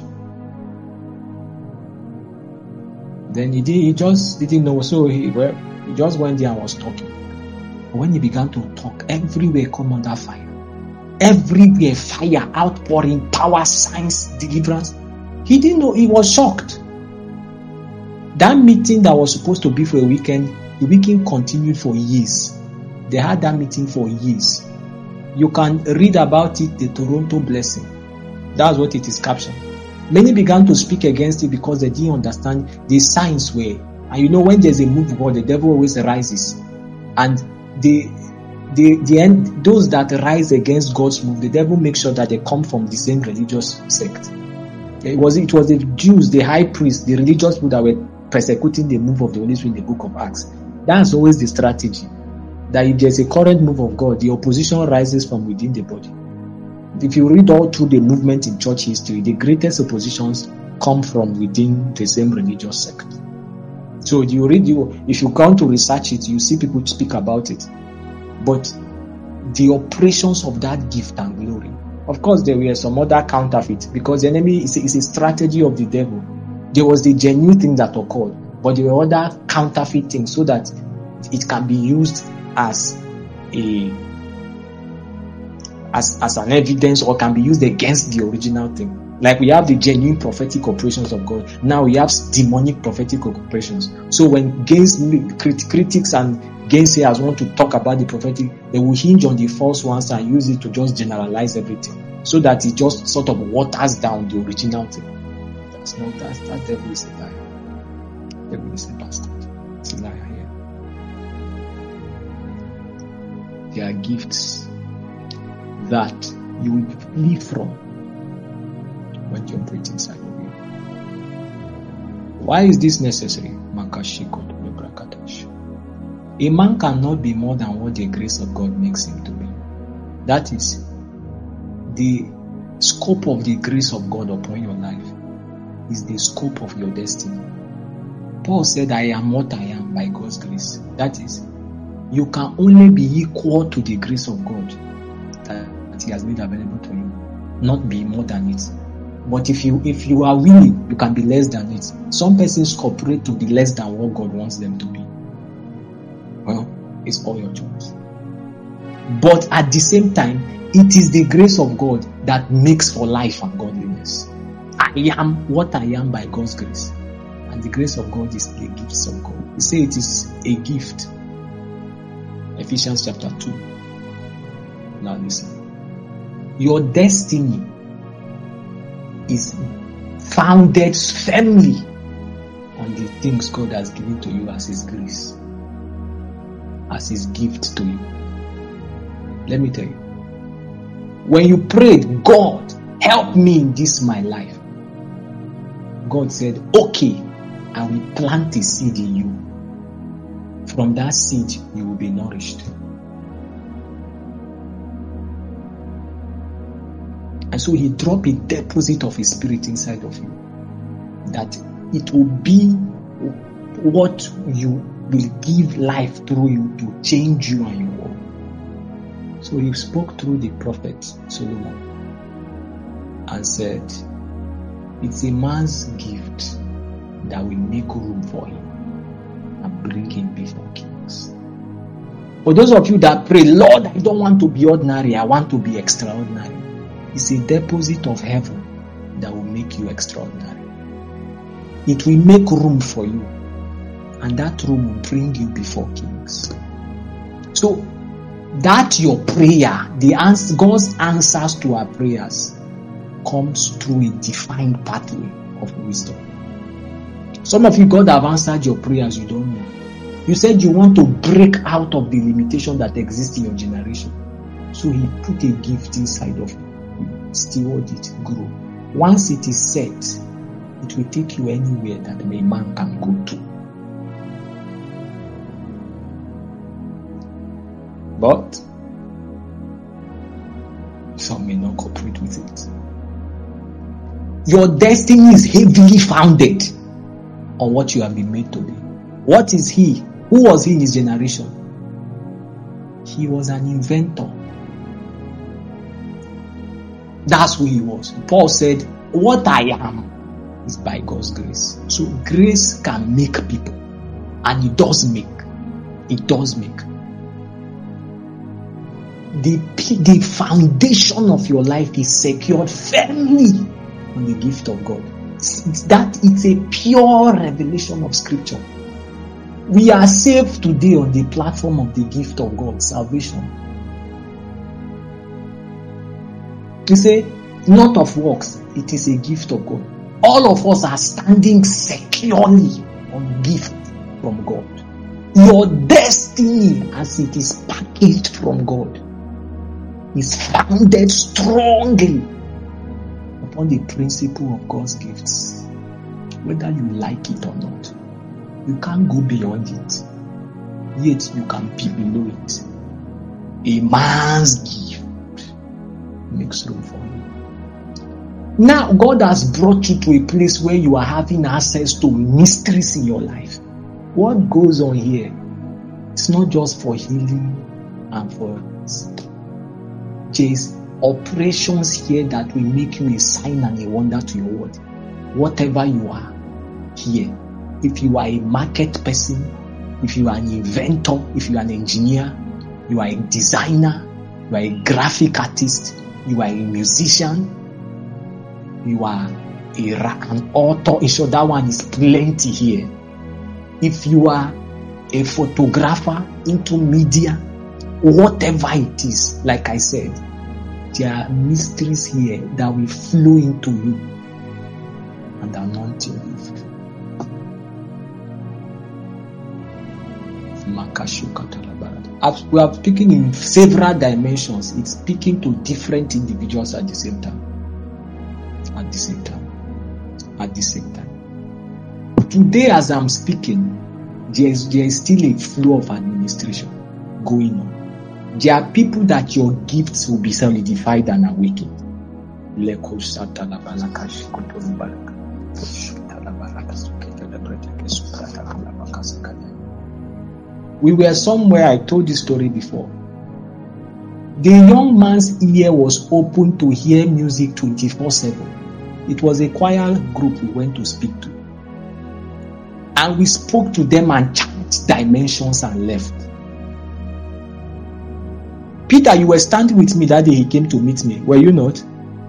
Then he did, he just didn't know, so he, well, he just went there and was talking. But when he began to talk, everywhere come under fire. Everywhere fire, outpouring, power, signs, deliverance. He didn't know, he was shocked. That meeting that was supposed to be for a weekend, the weekend continued for years. They had that meeting for years. You can read about it, the Toronto blessing. That's what it is captioned. Many began to speak against it because they didn't understand the signs were. And you know, when there's a move of God, the devil always rises. And the the the end, those that rise against God's move, the devil makes sure that they come from the same religious sect. It was it was the Jews, the high priests, the religious people that were persecuting the move of the Holy Spirit in the book of Acts. That's always the strategy. that if there's a current move of God, the opposition rises from within the body. If you read all through the movement in church history, the greatest oppositions come from within the same religious sect. So you read, you if you come to research it, you see people speak about it. But the operations of that gift and glory, of course, there were some other counterfeit, because the enemy is a, is a strategy of the devil. There was the genuine thing that occurred, but there were other counterfeit things so that it can be used as a as as an evidence, or can be used against the original thing. Like we have the genuine prophetic operations of God. Now we have demonic prophetic operations. So when gains, crit- critics and gainsayers want to talk about the prophetic, they will hinge on the false ones and use it to just generalize everything, so that it just sort of waters down the original thing. That's not that. That devil is a liar. Devil is a bastard. It's a liar here. There are gifts that you will flee from when you operate inside of you. Why is this necessary? A man cannot be more than what the grace of God makes him to be. That is, the scope of the grace of God upon your life is the scope of your destiny. Paul said, I am what I am by God's grace. That is, you can only be equal to the grace of God that He has made available to you, not be more than it. But if you if you are willing, you can be less than it. Some persons cooperate to be less than what God wants them to be. Well, it's all your choice. But at the same time, it is the grace of God that makes for life and godliness. I am what I am by God's grace. And the grace of God is the gifts of God. He says it is a gift. Ephesians chapter two. Now listen. Your destiny is founded firmly on the things God has given to you as His grace, as His gift to you. Let me tell you, when you prayed, God, help me in this my life, God said, okay, I will plant a seed in you. From that seed, you will be nourished. And so He dropped a deposit of His Spirit inside of you, that it will be what you will give life through you to change you and your world. So He spoke through the prophet Solomon and said, it's a man's gift that will make room for him and bring him before kings. For those of you that pray, Lord, I don't want to be ordinary, I want to be extraordinary. It's a deposit of heaven that will make you extraordinary. It will make room for you, and that room will bring you before kings. So that your prayer, the answer, God's answers to our prayers, comes through a defined pathway of wisdom. Some of you, God have answered your prayers, you don't know. You said you want to break out of the limitation that exists in your generation. So He put a gift inside of you. Steward it, grow. Once it is set, it will take you anywhere that a man can go to. But some may not cooperate with it. Your destiny is heavily founded on what you have been made to be. What is he? Who was he in his generation? He was an inventor. That's who he was. Paul said, what I am is by God's grace. So grace can make people. And it does make. It does make. The, the foundation of your life is secured firmly on the gift of God. It's that it's a pure revelation of Scripture. We are saved today on the platform of the gift of God, salvation. You say, not of works, it is a gift of God. All of us are standing securely on gift from God. Your destiny, as it is packaged from God, is founded strongly upon the principle of God's gifts. Whether you like it or not, you can't go beyond it. yet you can be below it. A man's gift makes room for you. Now, God has brought you to a place where you are having access to mysteries in your life. What goes on here? It's not just for healing and for there's operations here that will make you a sign and a wonder to your world. Whatever you are here, if you are a market person, if you are an inventor, if you are an engineer, you are a designer, you are a graphic artist, you are a musician, you are a, an author. In short, that one is plenty here. If you are a photographer into media, whatever it is, like I said, there are mysteries here that will flow into you and anoint you. As we are speaking in several dimensions, it's speaking to different individuals at the same time. At the same time. At the same time. Today, as I'm speaking, there is, there is still a flow of administration going on. There are people that your gifts will be solidified and awakened. We were somewhere, I told this story before. The young man's ear was open to hear music twenty-four seven. It was a choir group we went to speak to. And we spoke to them and changed dimensions and left. Peter, you were standing with me that day he came to meet me. Were you not?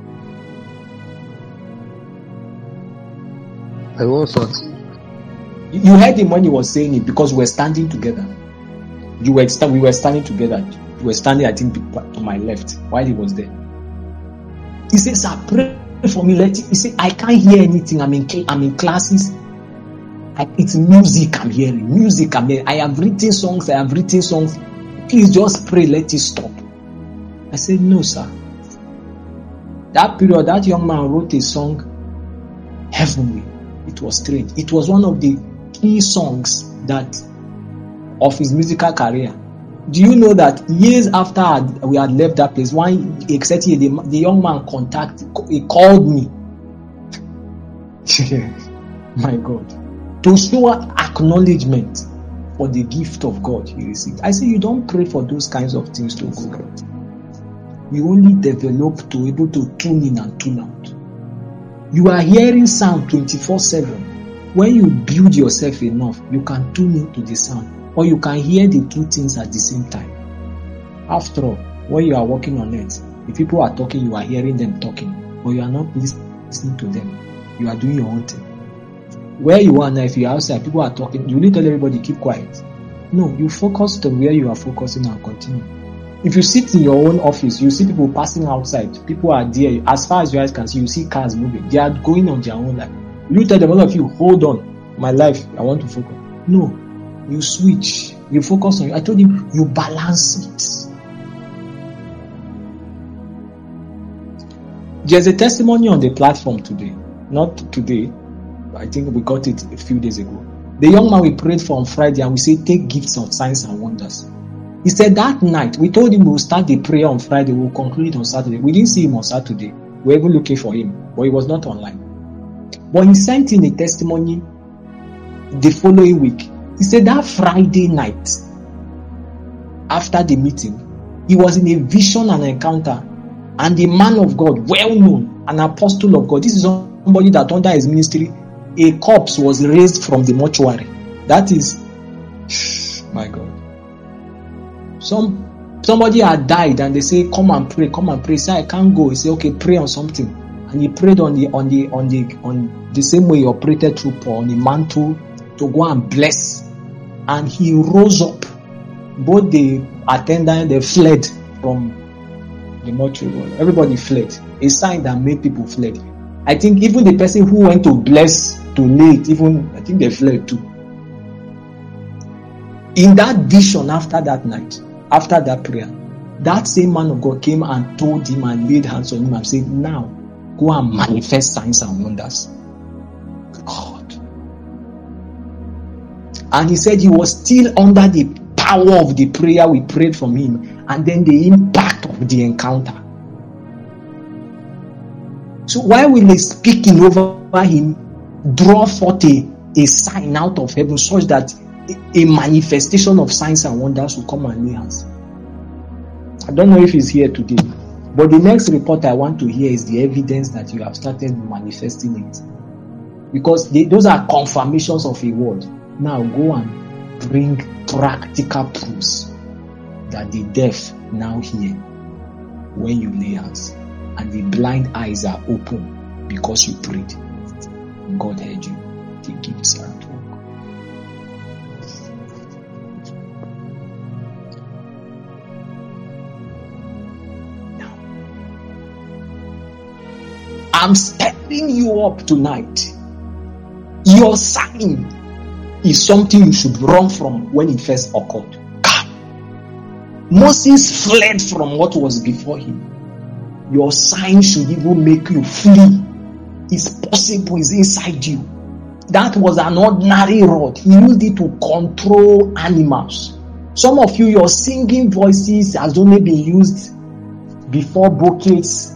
I was not. You heard him when he was saying it because we were standing together. You were st- we were standing together. You were standing, I think, to my left while he was there. He says, "Sir, pray for me." Let it. He said, "I can't hear anything. I'm in I'm in classes. I, it's music I'm hearing. Music I'm hearing. I have written songs. I have written songs. Please just pray. Let it stop." I said, "No, sir." That period, that young man wrote a song, "Heavenly." It was strange. It was one of the key songs that of his musical career. Do you know that years after we had left that place, one exactly the, the young man contacted, he called me. My God, to show acknowledgement for the gift of God he received. I say you don't pray for those kinds of things to go right. You only develop to able to tune in and tune out. You are hearing sound twenty-four seven. When you build yourself enough, you can tune into the sound. Or you can hear the two things at the same time. After all, when you are walking on it, if people are talking, you are hearing them talking, but you are not listening to them. You are doing your own thing. Where you are now, if you are outside, people are talking, you need to tell everybody keep quiet. No, you focus on where you are focusing and continue. If you sit in your own office, you see people passing outside. People are there. As far as your eyes can see, you see cars moving. They are going on their own life. You tell them, all of you, hold on. My life, I want to focus. No. You switch. You focus on it. I told you, you balance it. There's a testimony on the platform today. Not today. I think we got it a few days ago. The young man we prayed for on Friday and we said, take gifts of signs and wonders. He said that night, we told him we'll start the prayer on Friday, we'll conclude it on Saturday. We didn't see him on Saturday. We were even looking for him, but he was not online. But he sent in a testimony the following week. He said that Friday night, after the meeting, he was in a vision and encounter, and the man of God, well known, an apostle of God, this is somebody that under his ministry, a corpse was raised from the mortuary. That is, my God. Some somebody had died, and they say, "Come and pray, come and pray." He said, "I can't go." He said, "Okay, pray on something," and he prayed on the on the on the on the same way he operated through Paul, on the mantle to go and bless. And he rose up. Both the attendant, they fled from the mortuary. Everybody fled. A sign that made people fled. I think even the person who went to bless to lay it, even I think they fled too. In that vision, after that night, after that prayer, that same man of God came and told him and laid hands on him and said, "Now go and manifest signs and wonders." God. And he said he was still under the power of the prayer we prayed from him, and then the impact of the encounter. So while we were speaking over him, draw forth a, a sign out of heaven such that a, a manifestation of signs and wonders will come and lay hands. I don't know if he's here today, but the next report I want to hear is the evidence that you have started manifesting it. Because they, those are confirmations of a word. Now go and bring practical proofs that the deaf now hear when you lay hands, and the blind eyes are open because you prayed. God heard you. The gifts are at work. Now, I'm stirring you up tonight. Your sign is something you should run from when it first occurred. Moses fled from what was before him. Your sign should even make you flee. It's possible, it's inside you. That was an ordinary rod. He used it to control animals. Some of you, your singing voices has only been used before buckets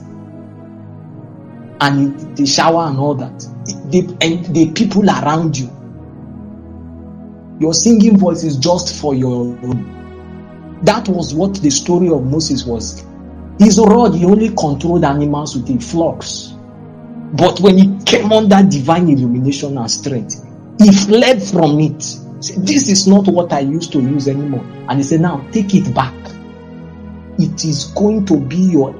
and the shower and all that. The, and the people around you. Your singing voice is just for your own. That was what the story of Moses was. His rod, he only controlled animals with the flocks. But when he came under divine illumination and strength, he fled from it. Said, this is not what I used to use anymore. And he said, now take it back. It is going to be your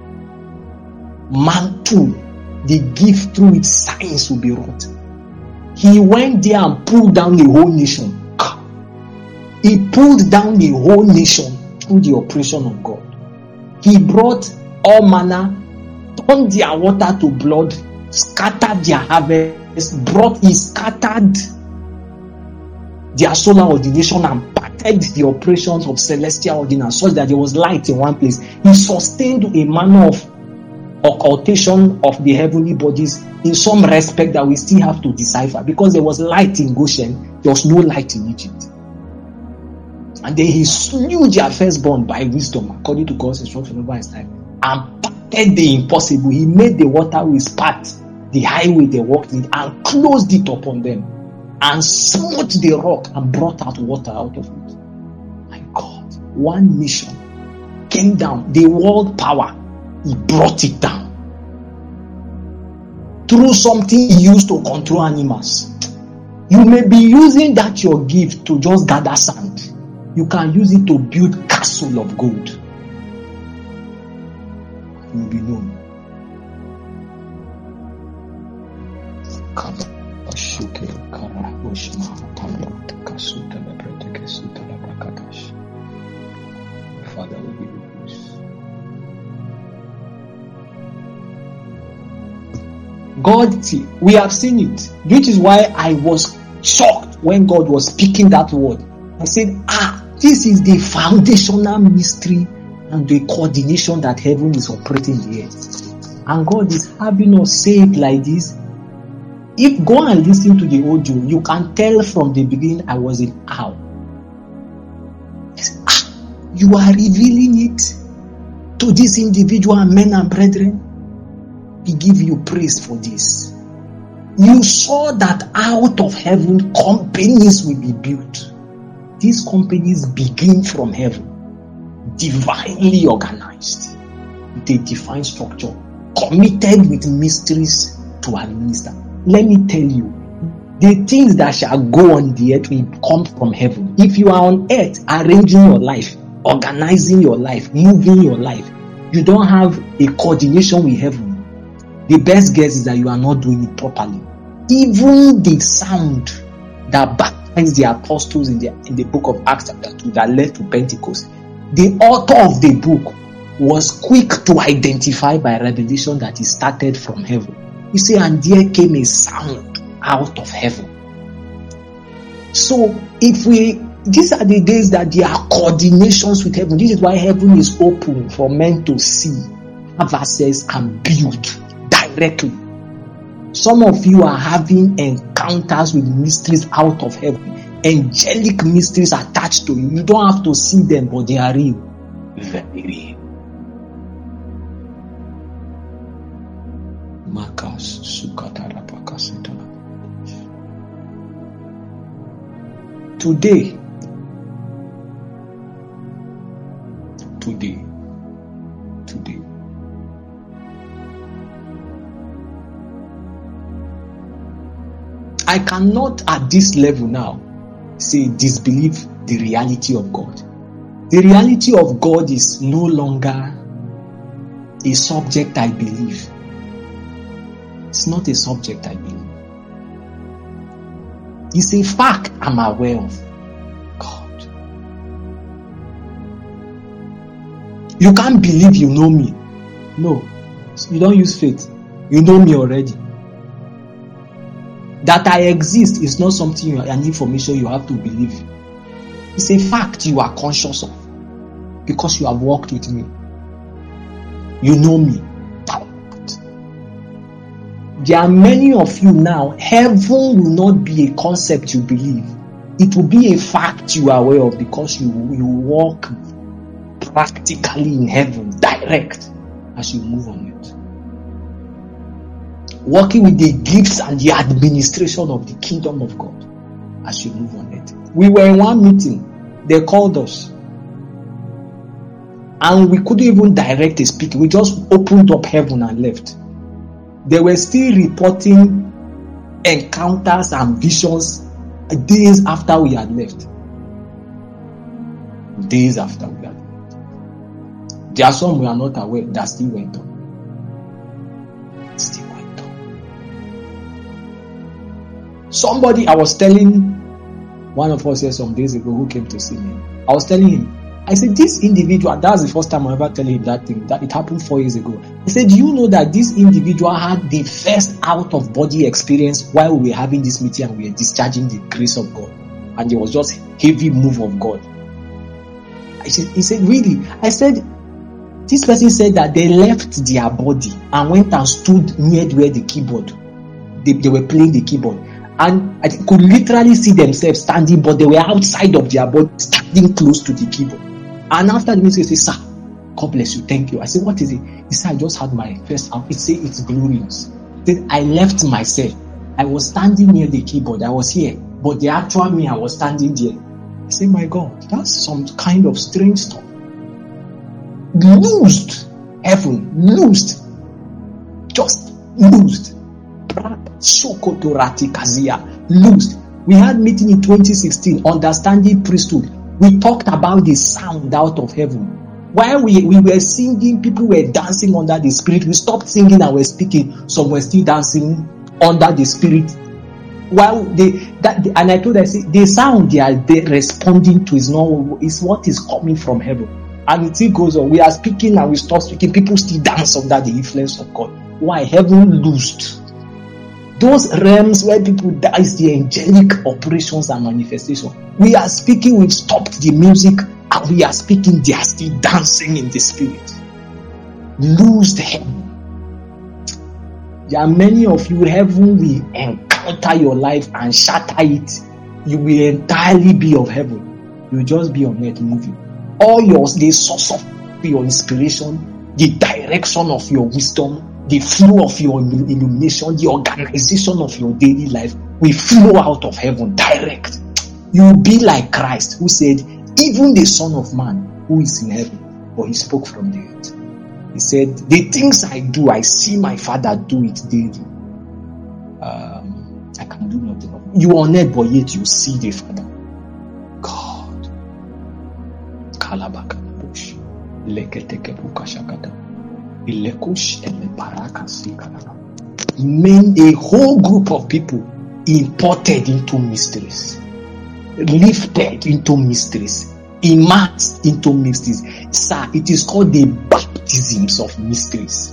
mantle. The gift through its signs will be wrought. He went there and pulled down the whole nation. He pulled down the whole nation through the operation of God. He brought all manner, turned their water to blood, scattered their harvest, brought, he scattered their solar ordination and parted the operations of celestial ordinance such that there was light in one place. He sustained a manner of occultation of the heavenly bodies in some respect that we still have to decipher, because there was light in Goshen, there was no light in Egypt. And then he slew their firstborn by wisdom according to God's instruction over his life, and parted the impossible. He made the waterways part, the highway they walked in, and closed it upon them, and smote the rock and brought out water out of it. My God, one nation came down, the world power, he brought it down through something he used to control animals. You may be using that your gift to just gather sand. You can use it to build castle of gold. You will be known. Father, we give you praise. God, we have seen it, which is why I was shocked when God was speaking that word. I said, ah, this is the foundational mystery and the coordination that heaven is operating here. And God is having us say it like this. If go and listen to the audio, you can tell from the beginning I was in awe. Ah, you are revealing it to this individual men and brethren. We give you praise for this. You saw that out of heaven companies will be built. These companies begin from heaven, divinely organized, with a divine structure, committed with mysteries to administer. Let me tell you, the things that shall go on the earth will come from heaven. If you are on earth arranging your life, organizing your life, moving your life, you don't have a coordination with heaven, the best guess is that you are not doing it properly. Even the sound that baptized the apostles in the, in the book of Acts chapter two that led to Pentecost, the author of the book was quick to identify by revelation that it started from heaven. You see, and there came a sound out of heaven. So, if we, these are the days that there are coordinations with heaven. This is why heaven is open for men to see, have access, and build directly. Some of you are having encounters with mysteries out of heaven. angelic mysteries attached to you. You don't have to see them, but they are real. Very real. Makas Sukatarapakasitana. Today, today, today, I cannot at this level now say disbelieve the reality of God. The reality of God is no longer a subject I believe. It's not a subject I believe. It's a fact I'm aware of. God. You can't believe you know me. No. You don't use faith. You know me already. That I exist is not something, an information you have to believe. It's a fact you are conscious of. Because you have walked with me. You know me. There are many of you now, heaven will not be a concept you believe. It will be a fact you are aware of because you, you walk practically in heaven, direct, as you move on it. Working with the gifts and the administration of the kingdom of God as you move on it. We were in one meeting, they called us. And we couldn't even direct a speaker. We just opened up heaven and left. They were still reporting encounters and visions days after we had left. Days after we had left. There are some we are not aware that still went on. Still went on. Somebody, I was telling one of us here some days ago who came to see me. I was telling him, I said, this individual, that's the first time I ever tell him that thing, that it happened four years ago. I said, do you know that this individual had the first out-of-body experience while we were having this meeting and we were discharging the grace of God? And there was just heavy move of God. I said, he said, really? I said, this person said that they left their body and went and stood near where the keyboard, they, they were playing the keyboard. And I could literally see themselves standing, but they were outside of their body, standing close to the keyboard. And after the meeting, he said, sir, God bless you, thank you. I said, what is it? He said, I just had my first out. He said, it's glorious. Then I left myself. I was standing near the keyboard. I was here. But the actual me, I was standing there. I said, my God, that's some kind of strange stuff. Loosed. Heaven. Loosed. Just loosed. Loosed. We had meeting in twenty sixteen, understanding priesthood. We talked about the sound out of heaven. While we, we were singing, people were dancing under the Spirit. We stopped singing and were speaking. Some were still dancing under the Spirit. While they, that, and I told them, the sound they are they responding to is not is what is coming from heaven. And it still goes on. We are speaking and we stop speaking. People still dance under the influence of God. Why? Heaven loosed. Those realms where people die is the angelic operations and manifestation. We are speaking, we've stopped the music, and we are speaking, they are still dancing in the Spirit. Lose the heaven. There are many of you, heaven will encounter your life and shatter it. You will entirely be of heaven. You will just be on earth moving. All your, the source of your inspiration, the direction of your wisdom, the flow of your illumination, the organization of your daily life will flow out of heaven direct. You will be like Christ, who said, even the Son of Man who is in heaven, but he spoke from the earth. He said, the things I do, I see my Father do it daily. Um, I can do nothing. You are on earth, but yet you see the Father. God. Kalabakabush. Leketekebukashakata. Men, a whole group of people imported into mysteries, lifted into mysteries, immersed into mysteries. Sir, it is called the baptisms of mysteries.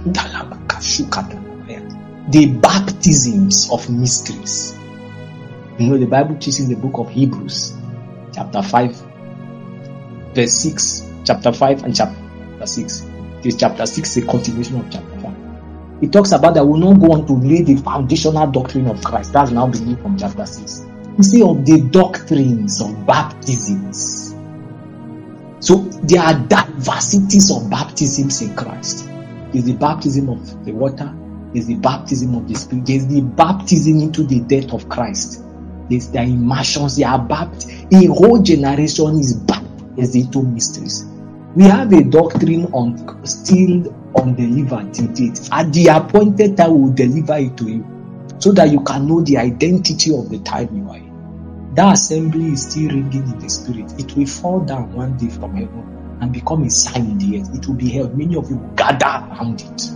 The baptisms of mysteries. You know, the Bible teaches in the book of Hebrews, chapter five, verse six, chapter five and chapter six. This chapter six is a continuation of chapter five. It talks about that we will not go on to lay the foundational doctrine of Christ. That's now beginning from chapter six. You see, of the doctrines of baptisms. So there are diversities of baptisms in Christ. There's the baptism of the water. There's the baptism of the Spirit. There's the baptism into the death of Christ. There's the immersions. They are baptized. A whole generation is baptized into mysteries. We have a doctrine on still undelivered till date. At the appointed time, we will deliver it to you, so that you can know the identity of the time you are in. That assembly is still ringing in the spirit. It will fall down one day from heaven and become a sign in the earth. It will be held. Many of you will gather around it.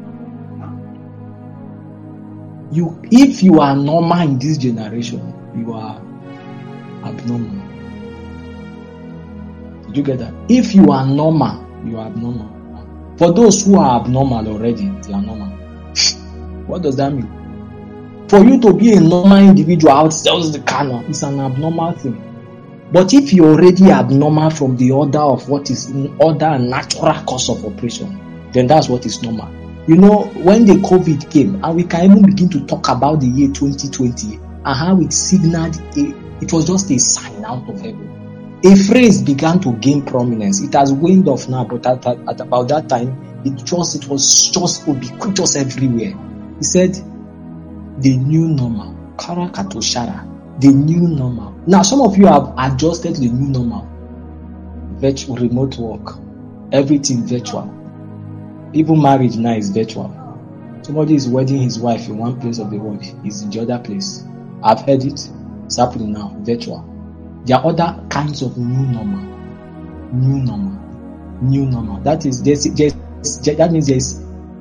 You, if you are normal in this generation, you are abnormal. Did you get that? If you are normal, you are abnormal. For those who are abnormal already, they are normal. What does that mean? For you to be a normal individual outside the canon, it's an abnormal thing. But if you're already abnormal from the order of what is in order and natural course of operation, then that's what is normal. You know, when the COVID came, and we can even begin to talk about the year twenty twenty and how it signaled, a, it was just a sign out of heaven. A phrase began to gain prominence. It has waned off now, but at, at about that time, it just it was just ubiquitous everywhere. He said, the new normal. Karakatoshara. The new normal. Now, some of you have adjusted to the new normal. Virtual, remote work. Everything virtual. Even marriage now is virtual. Somebody is wedding his wife in one place of the world. He's in the other place. I've heard it. It's happening now. Virtual. There are other kinds of new normal. New normal. New normal. That is, there's, there's, that means there's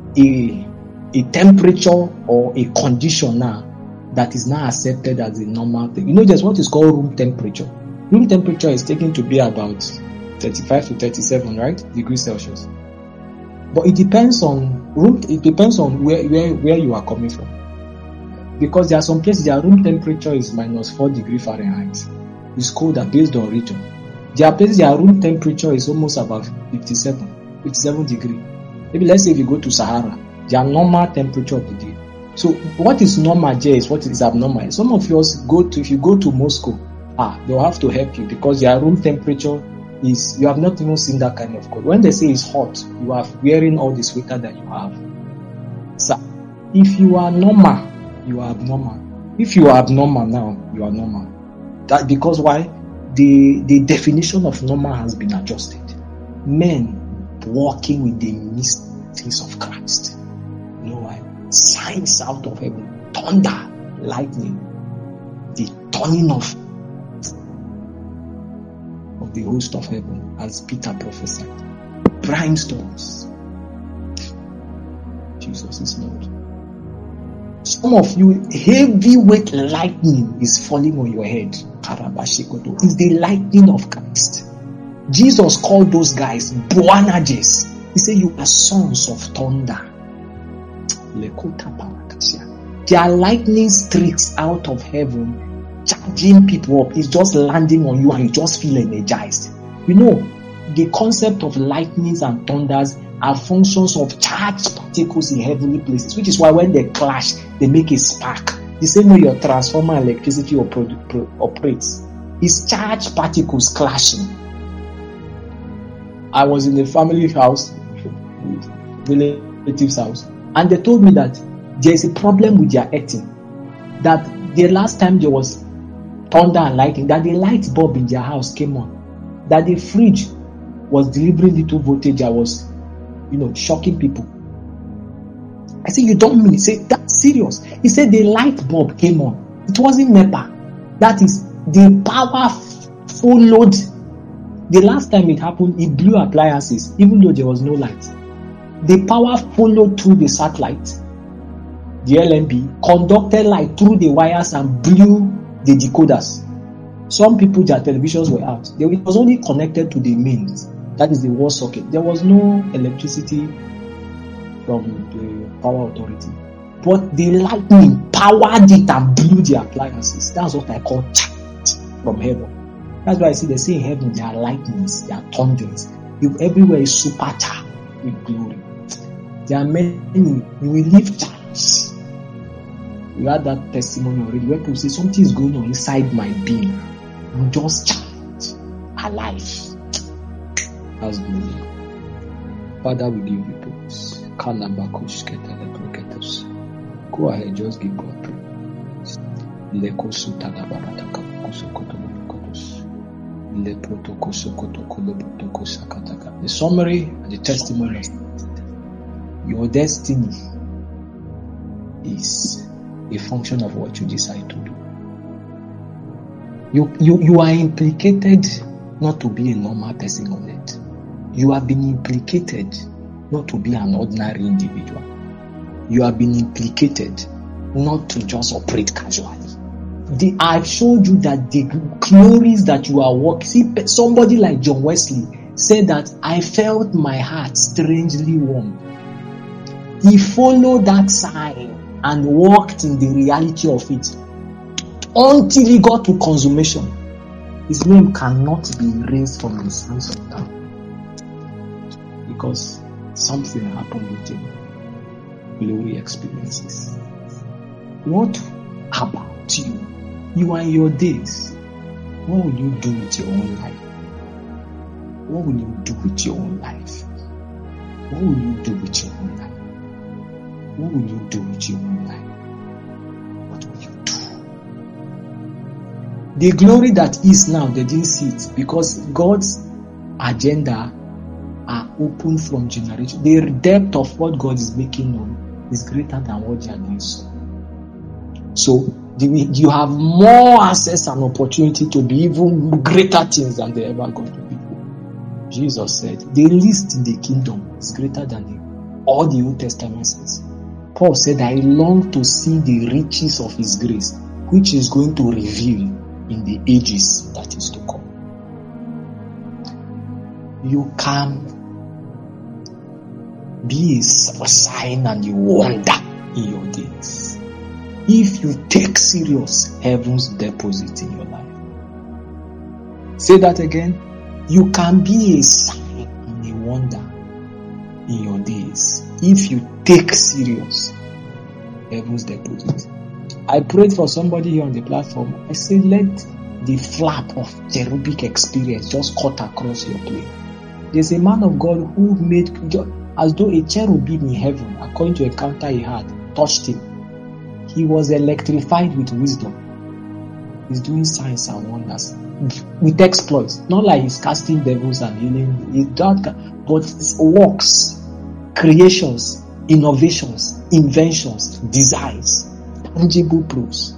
a a temperature or a condition now that is now accepted as a normal thing. You know, there's what is called room temperature. Room temperature is taken to be about thirty-five to thirty-seven, right? Degrees Celsius. But it depends on room. It depends on where where where you are coming from. Because there are some places their room temperature is minus four degrees Fahrenheit. It's colder based on region. There are places their room temperature is almost about fifty-seven, fifty-seven degrees. Maybe let's say if you go to Sahara, their normal temperature of the day. So what is normal there is what is abnormal. Some of yours go to, if you go to Moscow, ah, they'll have to help you because their room temperature is, you have not even seen that kind of cold. When they say it's hot, you are wearing all the sweater that you have. So if you are normal, you are abnormal. If you are abnormal now, you are normal. That because why? The the definition of normal has been adjusted. Men walking with the mysteries of Christ. You know why? Signs out of heaven, thunder, lightning, the turning of of the host of heaven, as Peter prophesied. Prime storms. Jesus is Lord. Some of you, heavyweight lightning is falling on your head. It's the lightning of Christ. Jesus called those guys Boanerges. He said, you are sons of thunder. There are lightning streaks out of heaven, charging people up. It's just landing on you and you just feel energized. You know, the concept of lightnings and thunders are functions of charged particles in heavenly places, which is why when they clash, they make a spark. The same way your transformer electricity operates. It's charged particles clashing. I was in the family house, relative's house, and they told me that there is a problem with their earthing. That the last time there was thunder and lightning, that the light bulb in their house came on. That the fridge was delivering little voltage that was, you know, shocking people. I said, you don't mean it? Say, that's serious. He said the light bulb came on. It wasn't NEPA. That is, the power followed. The last time it happened, it blew appliances, even though there was no light. The power followed through the satellite, the L M B, conducted light through the wires and blew the decoders. Some people, their televisions were out. They, it was only connected to the mains. That is the wall socket. There was no electricity from the power authority. But the lightning powered it and blew the appliances. That's what I call charge from heaven. That's why I see they say in heaven there are lightnings, there are thunderings. Everywhere is supercharged with glory. There are many, you will leave charge. You had that testimony already where people say something is going on inside my being. You just chant alive. That's glory. Father, we give you praise. Go ahead, just give God praise. The summary and the testimony. Your destiny is a function of what you decide to do. You, you, you are implicated not to be a normal person on it. You have been implicated not to be an ordinary individual. You have been implicated not to just operate casually. The, I've showed you that the glories that you are walking. See, somebody like John Wesley said that I felt my heart strangely warm. He followed that sign and walked in the reality of it until he got to consummation. His name cannot be erased from the sands of time because something happened with him. Glory experiences. What about you? You are in your days. What will you do with your own life? What will you do with your own life? What will you do with your own life? What will you do with your own life? What will you do? The glory that is now, they didn't see it because God's agenda are open from generation. The depth of what God is making known is greater than what they are doing. So you have more access and opportunity to be even greater things than they ever got to be. Jesus said, the least in the kingdom is greater than the, all the Old Testament says. Paul said, I long to see the riches of his grace, which is going to reveal in the ages that is to come. You can be a sign and a wonder in your days if you take serious heaven's deposit in your life. Say that again. You can be a sign and a wonder in your days if you take serious heaven's deposit. I prayed for somebody here on the platform. I said, let the flap of cherubic experience just cut across your plane. There's a man of God who made as though a cherubim in heaven, according to a encounter he had, touched him. He was electrified with wisdom. He's doing signs and wonders with exploits. Not like he's casting devils and healing. He's that, but it's works, creations, innovations, inventions, designs, tangible proofs.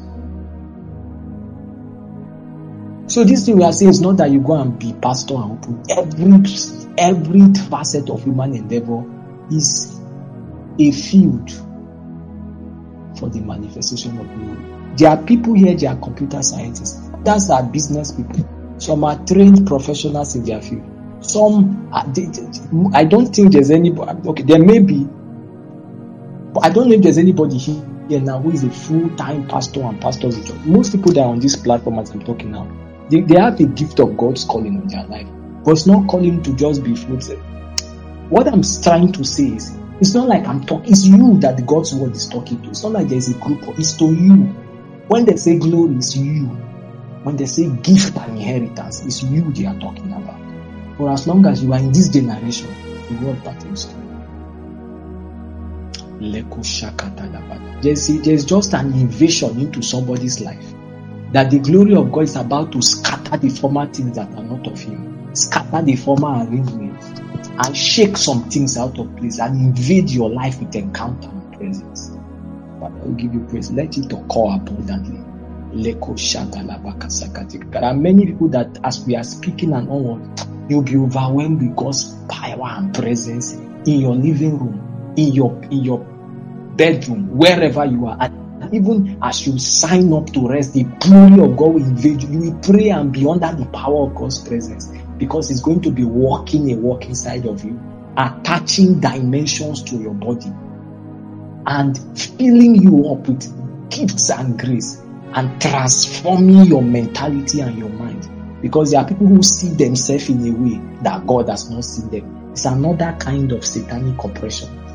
So this thing we are saying is not that you go and be pastor and open. Every every facet of human endeavor is a field for the manifestation of glory. There are people here, they are computer scientists. Others are business people. Some are trained professionals in their field. Some, are, they, they, I don't think there's anybody, okay, there may be, but I don't know if there's anybody here now who is a full-time pastor and pastors the church. Most people that are on this platform as I'm talking now, they, they have the gift of God's calling on their life. But it's not calling to just be fruitful. What I'm trying to say is, it's not like I'm talking, it's you that the God's word is talking to. It's not like there's a group of, it's to you. When they say glory, it's you. When they say gift and inheritance, it's you they are talking about. For as long as you are in this generation, the word pertains to you. There's, there's just an invasion into somebody's life. That the glory of God is about to scatter the former things that are not of Him. Scatter the former arrangements. And shake some things out of place and invade your life with encounter and presence. But I will give you praise. Let it occur abundantly. There are many people that as we are speaking and onward, you'll be overwhelmed with God's power and presence in your living room, in your in your bedroom, wherever you are. And even as you sign up to rest, the glory of God will invade you. You will pray and be under the power of God's presence. Because it's going to be walking a walk inside of you, attaching dimensions to your body, and filling you up with gifts and grace, and transforming your mentality and your mind. Because there are people who see themselves in a way that God has not seen them. It's another kind of satanic oppression.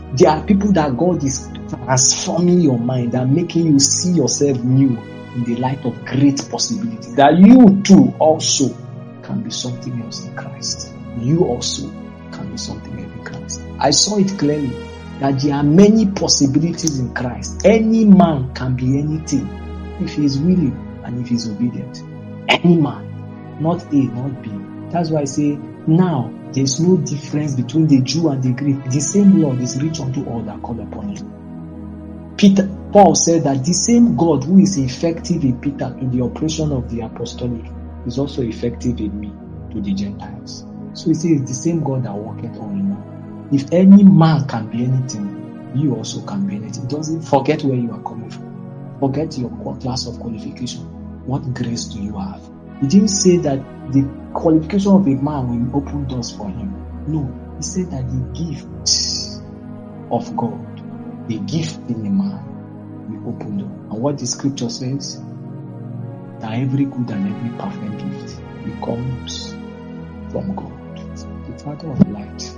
There are people that God is transforming your mind and making you see yourself new in the light of great possibilities. That you too also can be something else in Christ. You also can be something else in Christ. I saw it clearly that there are many possibilities in Christ. Any man can be anything if he is willing and if he is obedient. Any man, not A, not B. That's why I say now there's no difference between the Jew and the Greek. The same Lord is rich unto all that call upon him. Peter, Paul said that the same God who is effective in Peter to the operation of the apostolic is also effective in me to the Gentiles. So he says the same God that worketh all in all. If any man can be anything, you also can be anything. Doesn't forget where you are coming from. Forget your class of qualification. What grace do you have? He didn't say that the qualification of a man will open doors for him. No, he said that the gift of God, the gift in a man, will open doors. And what the scripture says, that every good and every perfect gift it comes from God, the Father of light.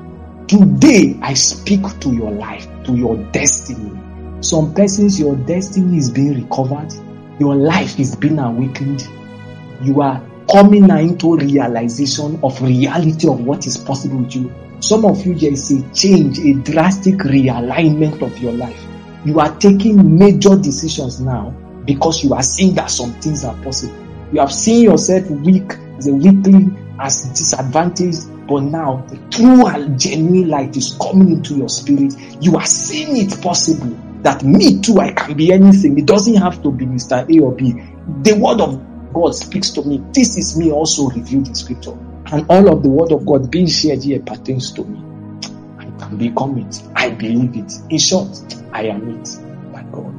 Today, I speak to your life, to your destiny. Some persons, your destiny is being recovered. Your life is being awakened. You are coming now into realization of reality of what is possible with you. Some of you, there is a change, a drastic realignment of your life. You are taking major decisions now because you are seeing that some things are possible. You have seen yourself weak, as a weakling, as disadvantaged, but now the true and genuine light is coming into your spirit. You are seeing it possible that me too, I can be anything. It doesn't have to be Mister A or B. The word of God speaks to me. This is me also revealed in scripture. And all of the word of God being shared here pertains to me. I can become it. I believe it. In short, I am it by God.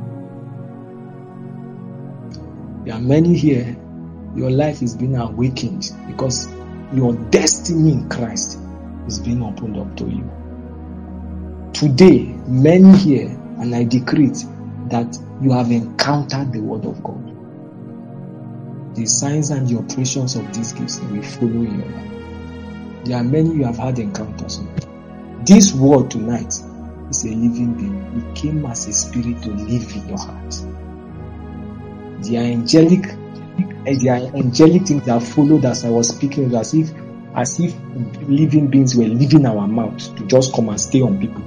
There are many here. Your life is being awakened because your destiny in Christ is being opened up to you. Today, many here, and I decree it, that you have encountered the word of God. The signs and the operations of these gifts will follow in your life. There are many you have had encounters with. This word tonight is a living being. It came as a spirit to live in your heart. The angelic There are angelic things that followed as I was speaking, as if as if living beings were leaving our mouth to just come and stay on people.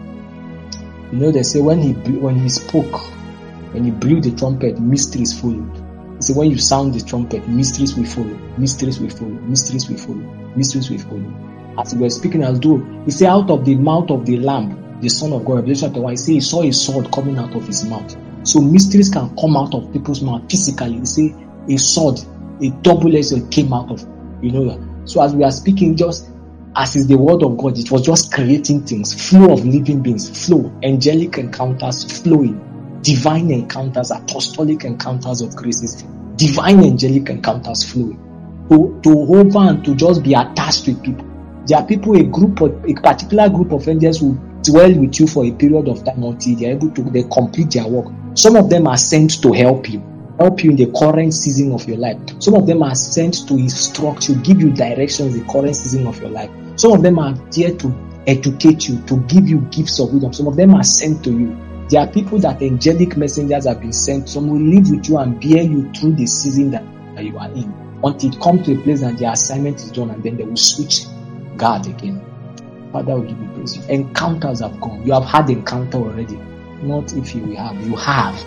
You know, they say when he when he spoke, when he blew the trumpet, mysteries followed. He said when you sound the trumpet, mysteries will follow, mysteries will follow, mysteries will follow, mysteries will follow. As we were speaking, as though he said, out of the mouth of the Lamb, the Son of God, Revelation chapter one, he said he saw a sword coming out of his mouth. So mysteries can come out of people's mouth physically. He said a sword, a double-edged sword came out of, you know that. So as we are speaking, just as is the word of God, it was just creating things, flow of living beings, flow, angelic encounters flowing, divine encounters, apostolic encounters of graces, divine angelic encounters flowing. To, to hover and to just be attached with people. There are people, a group of, a particular group of angels who dwell with you for a period of time until they are able to, they complete their work. Some of them are sent to help you. Help you in the current season of your life. Some of them are sent to instruct you, give you directions in the current season of your life. Some of them are there to educate you, to give you gifts of wisdom. Some of them are sent to you. There are people that angelic messengers have been sent. Some will live with you and bear you through the season that, that you are in, until it comes to a place that their assignment is done, and then they will switch guard again. Father, will give you praise. Encounters have come. You have had encounter already. Not if you will have. You have.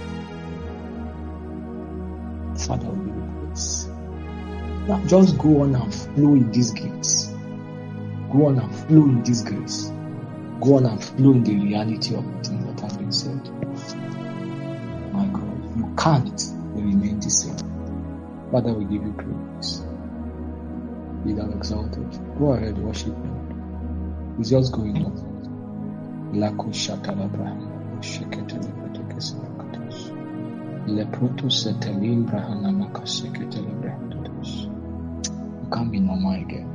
Father, will give you praise. Now, just go on and flow in these gifts. Go on and flow in this grace. Go on and flow in the reality of the things that have been said. My God, you can't remain the same. Father, we give you praise. Be thou exalted. Go ahead, worship Him. It's just going on. Lako Shatalabra, Sheketelebetekes. Leproto Setelim Brahanamaka Seketelebrahatodos. You can't be normal again.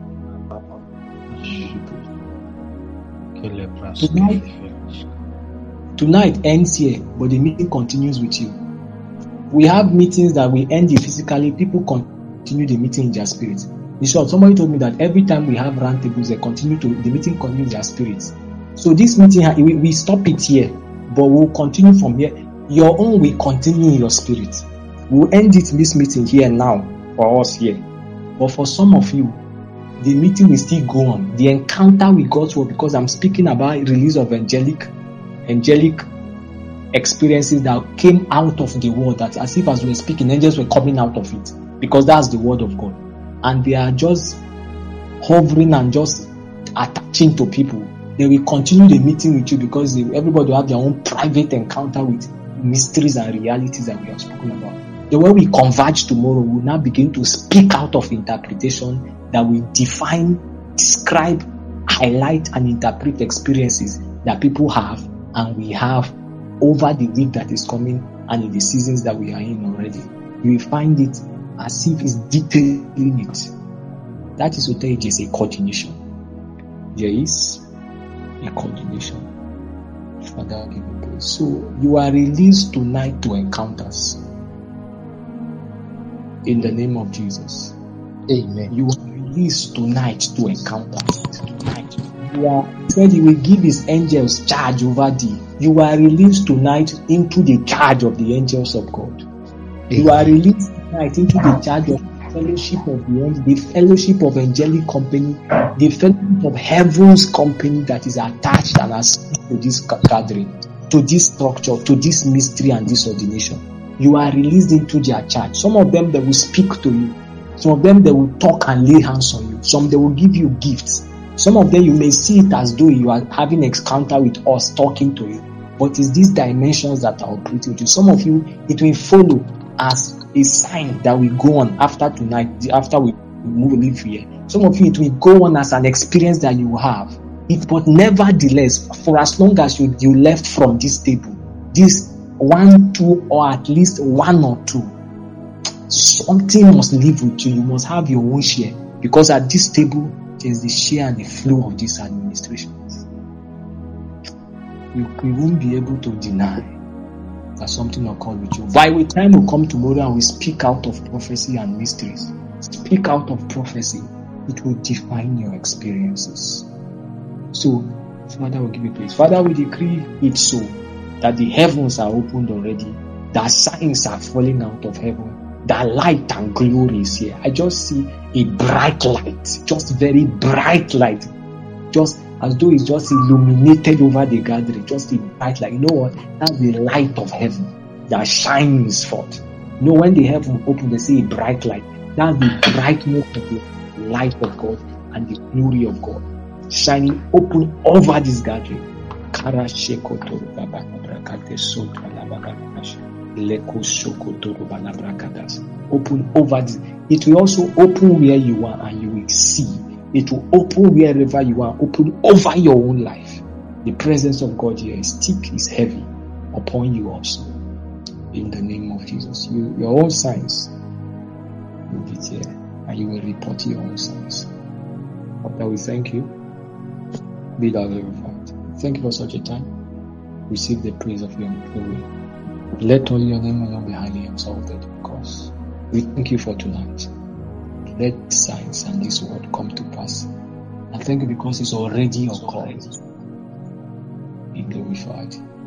Tonight, tonight ends here, but the meeting continues with you. We have meetings that we end it physically, people continue the meeting in their spirit. In short, somebody told me that every time we have round tables, they continue to, the meeting continues their spirits. So this meeting, we, we stop it here, but we'll continue from here. Your own will continue in your spirit. We'll end it, this meeting here now for us here. But for some of you, the meeting will still go on. The encounter with God's word, because I'm speaking about release of angelic, angelic experiences that came out of the word, that as if as we were speaking, angels were coming out of it, because that's the word of God. And they are just hovering and just attaching to people. They will continue the meeting with you because they, everybody will have their own private encounter with mysteries and realities that we have spoken about. The way we converge tomorrow, we will now begin to speak out of interpretation that will define, describe, highlight, and interpret experiences that people have and we have over the week that is coming and in the seasons that we are in already. You will find it as if it's detailing it. That is what it is, a coordination. There is a coordination. Father, give you praise. So you are released tonight to encounters. In the name of Jesus. Amen. You are released tonight to encounters. Tonight. You are said he will give his angels charge over thee. You are released tonight into the charge of the angels of God. Amen. You are released tonight into the charge of fellowship of the angels, the fellowship of angelic company, the fellowship of heaven's company that is attached and associated to this gathering, to this structure, to this mystery and this ordination. You are released into their charge. Some of them, they will speak to you. Some of them, they will talk and lay hands on you. Some, they will give you gifts. Some of them, you may see it as though you are having an encounter with us, talking to you. But it's these dimensions that are operating with you. Some of you, it will follow as a sign that will go on after tonight, after we move leave here. Some of you, it will go on as an experience that you have. It, but nevertheless, for as long as you, you left from this table, this one, two, or at least one or two, something must live with you. You must have your own share, because at this table there's the share and the flow of this administration. You, you won't be able to deny that something occurred with you. By the time we come tomorrow and we speak out of prophecy and mysteries, speak out of prophecy, it will define your experiences. So, Father, will give you praise. Father, we decree it so that the heavens are opened already, that signs are falling out of heaven, that light and glory is here. I just see a bright light, just very bright light, just as though it's just illuminated over the gathering, just a bright light. You know what? That's the light of heaven that shines forth. You know, when the heaven opens, they see a bright light. That's the brightness of the light of God and the glory of God shining open over this gathering. Open over this. It will also open where you are and you will see. It will open wherever you are, open over your own life. The presence of God here is thick, is heavy upon you also. In the name of Jesus. You, your own signs will be there and you will report your own signs. Father, we thank you. Be thou glorified. Thank you for such a time. Receive the praise of your glory. Let all your name alone be highly exalted, because we thank you for tonight. Let signs and this word come to pass. I thank you because it's already occurred. Be glorified.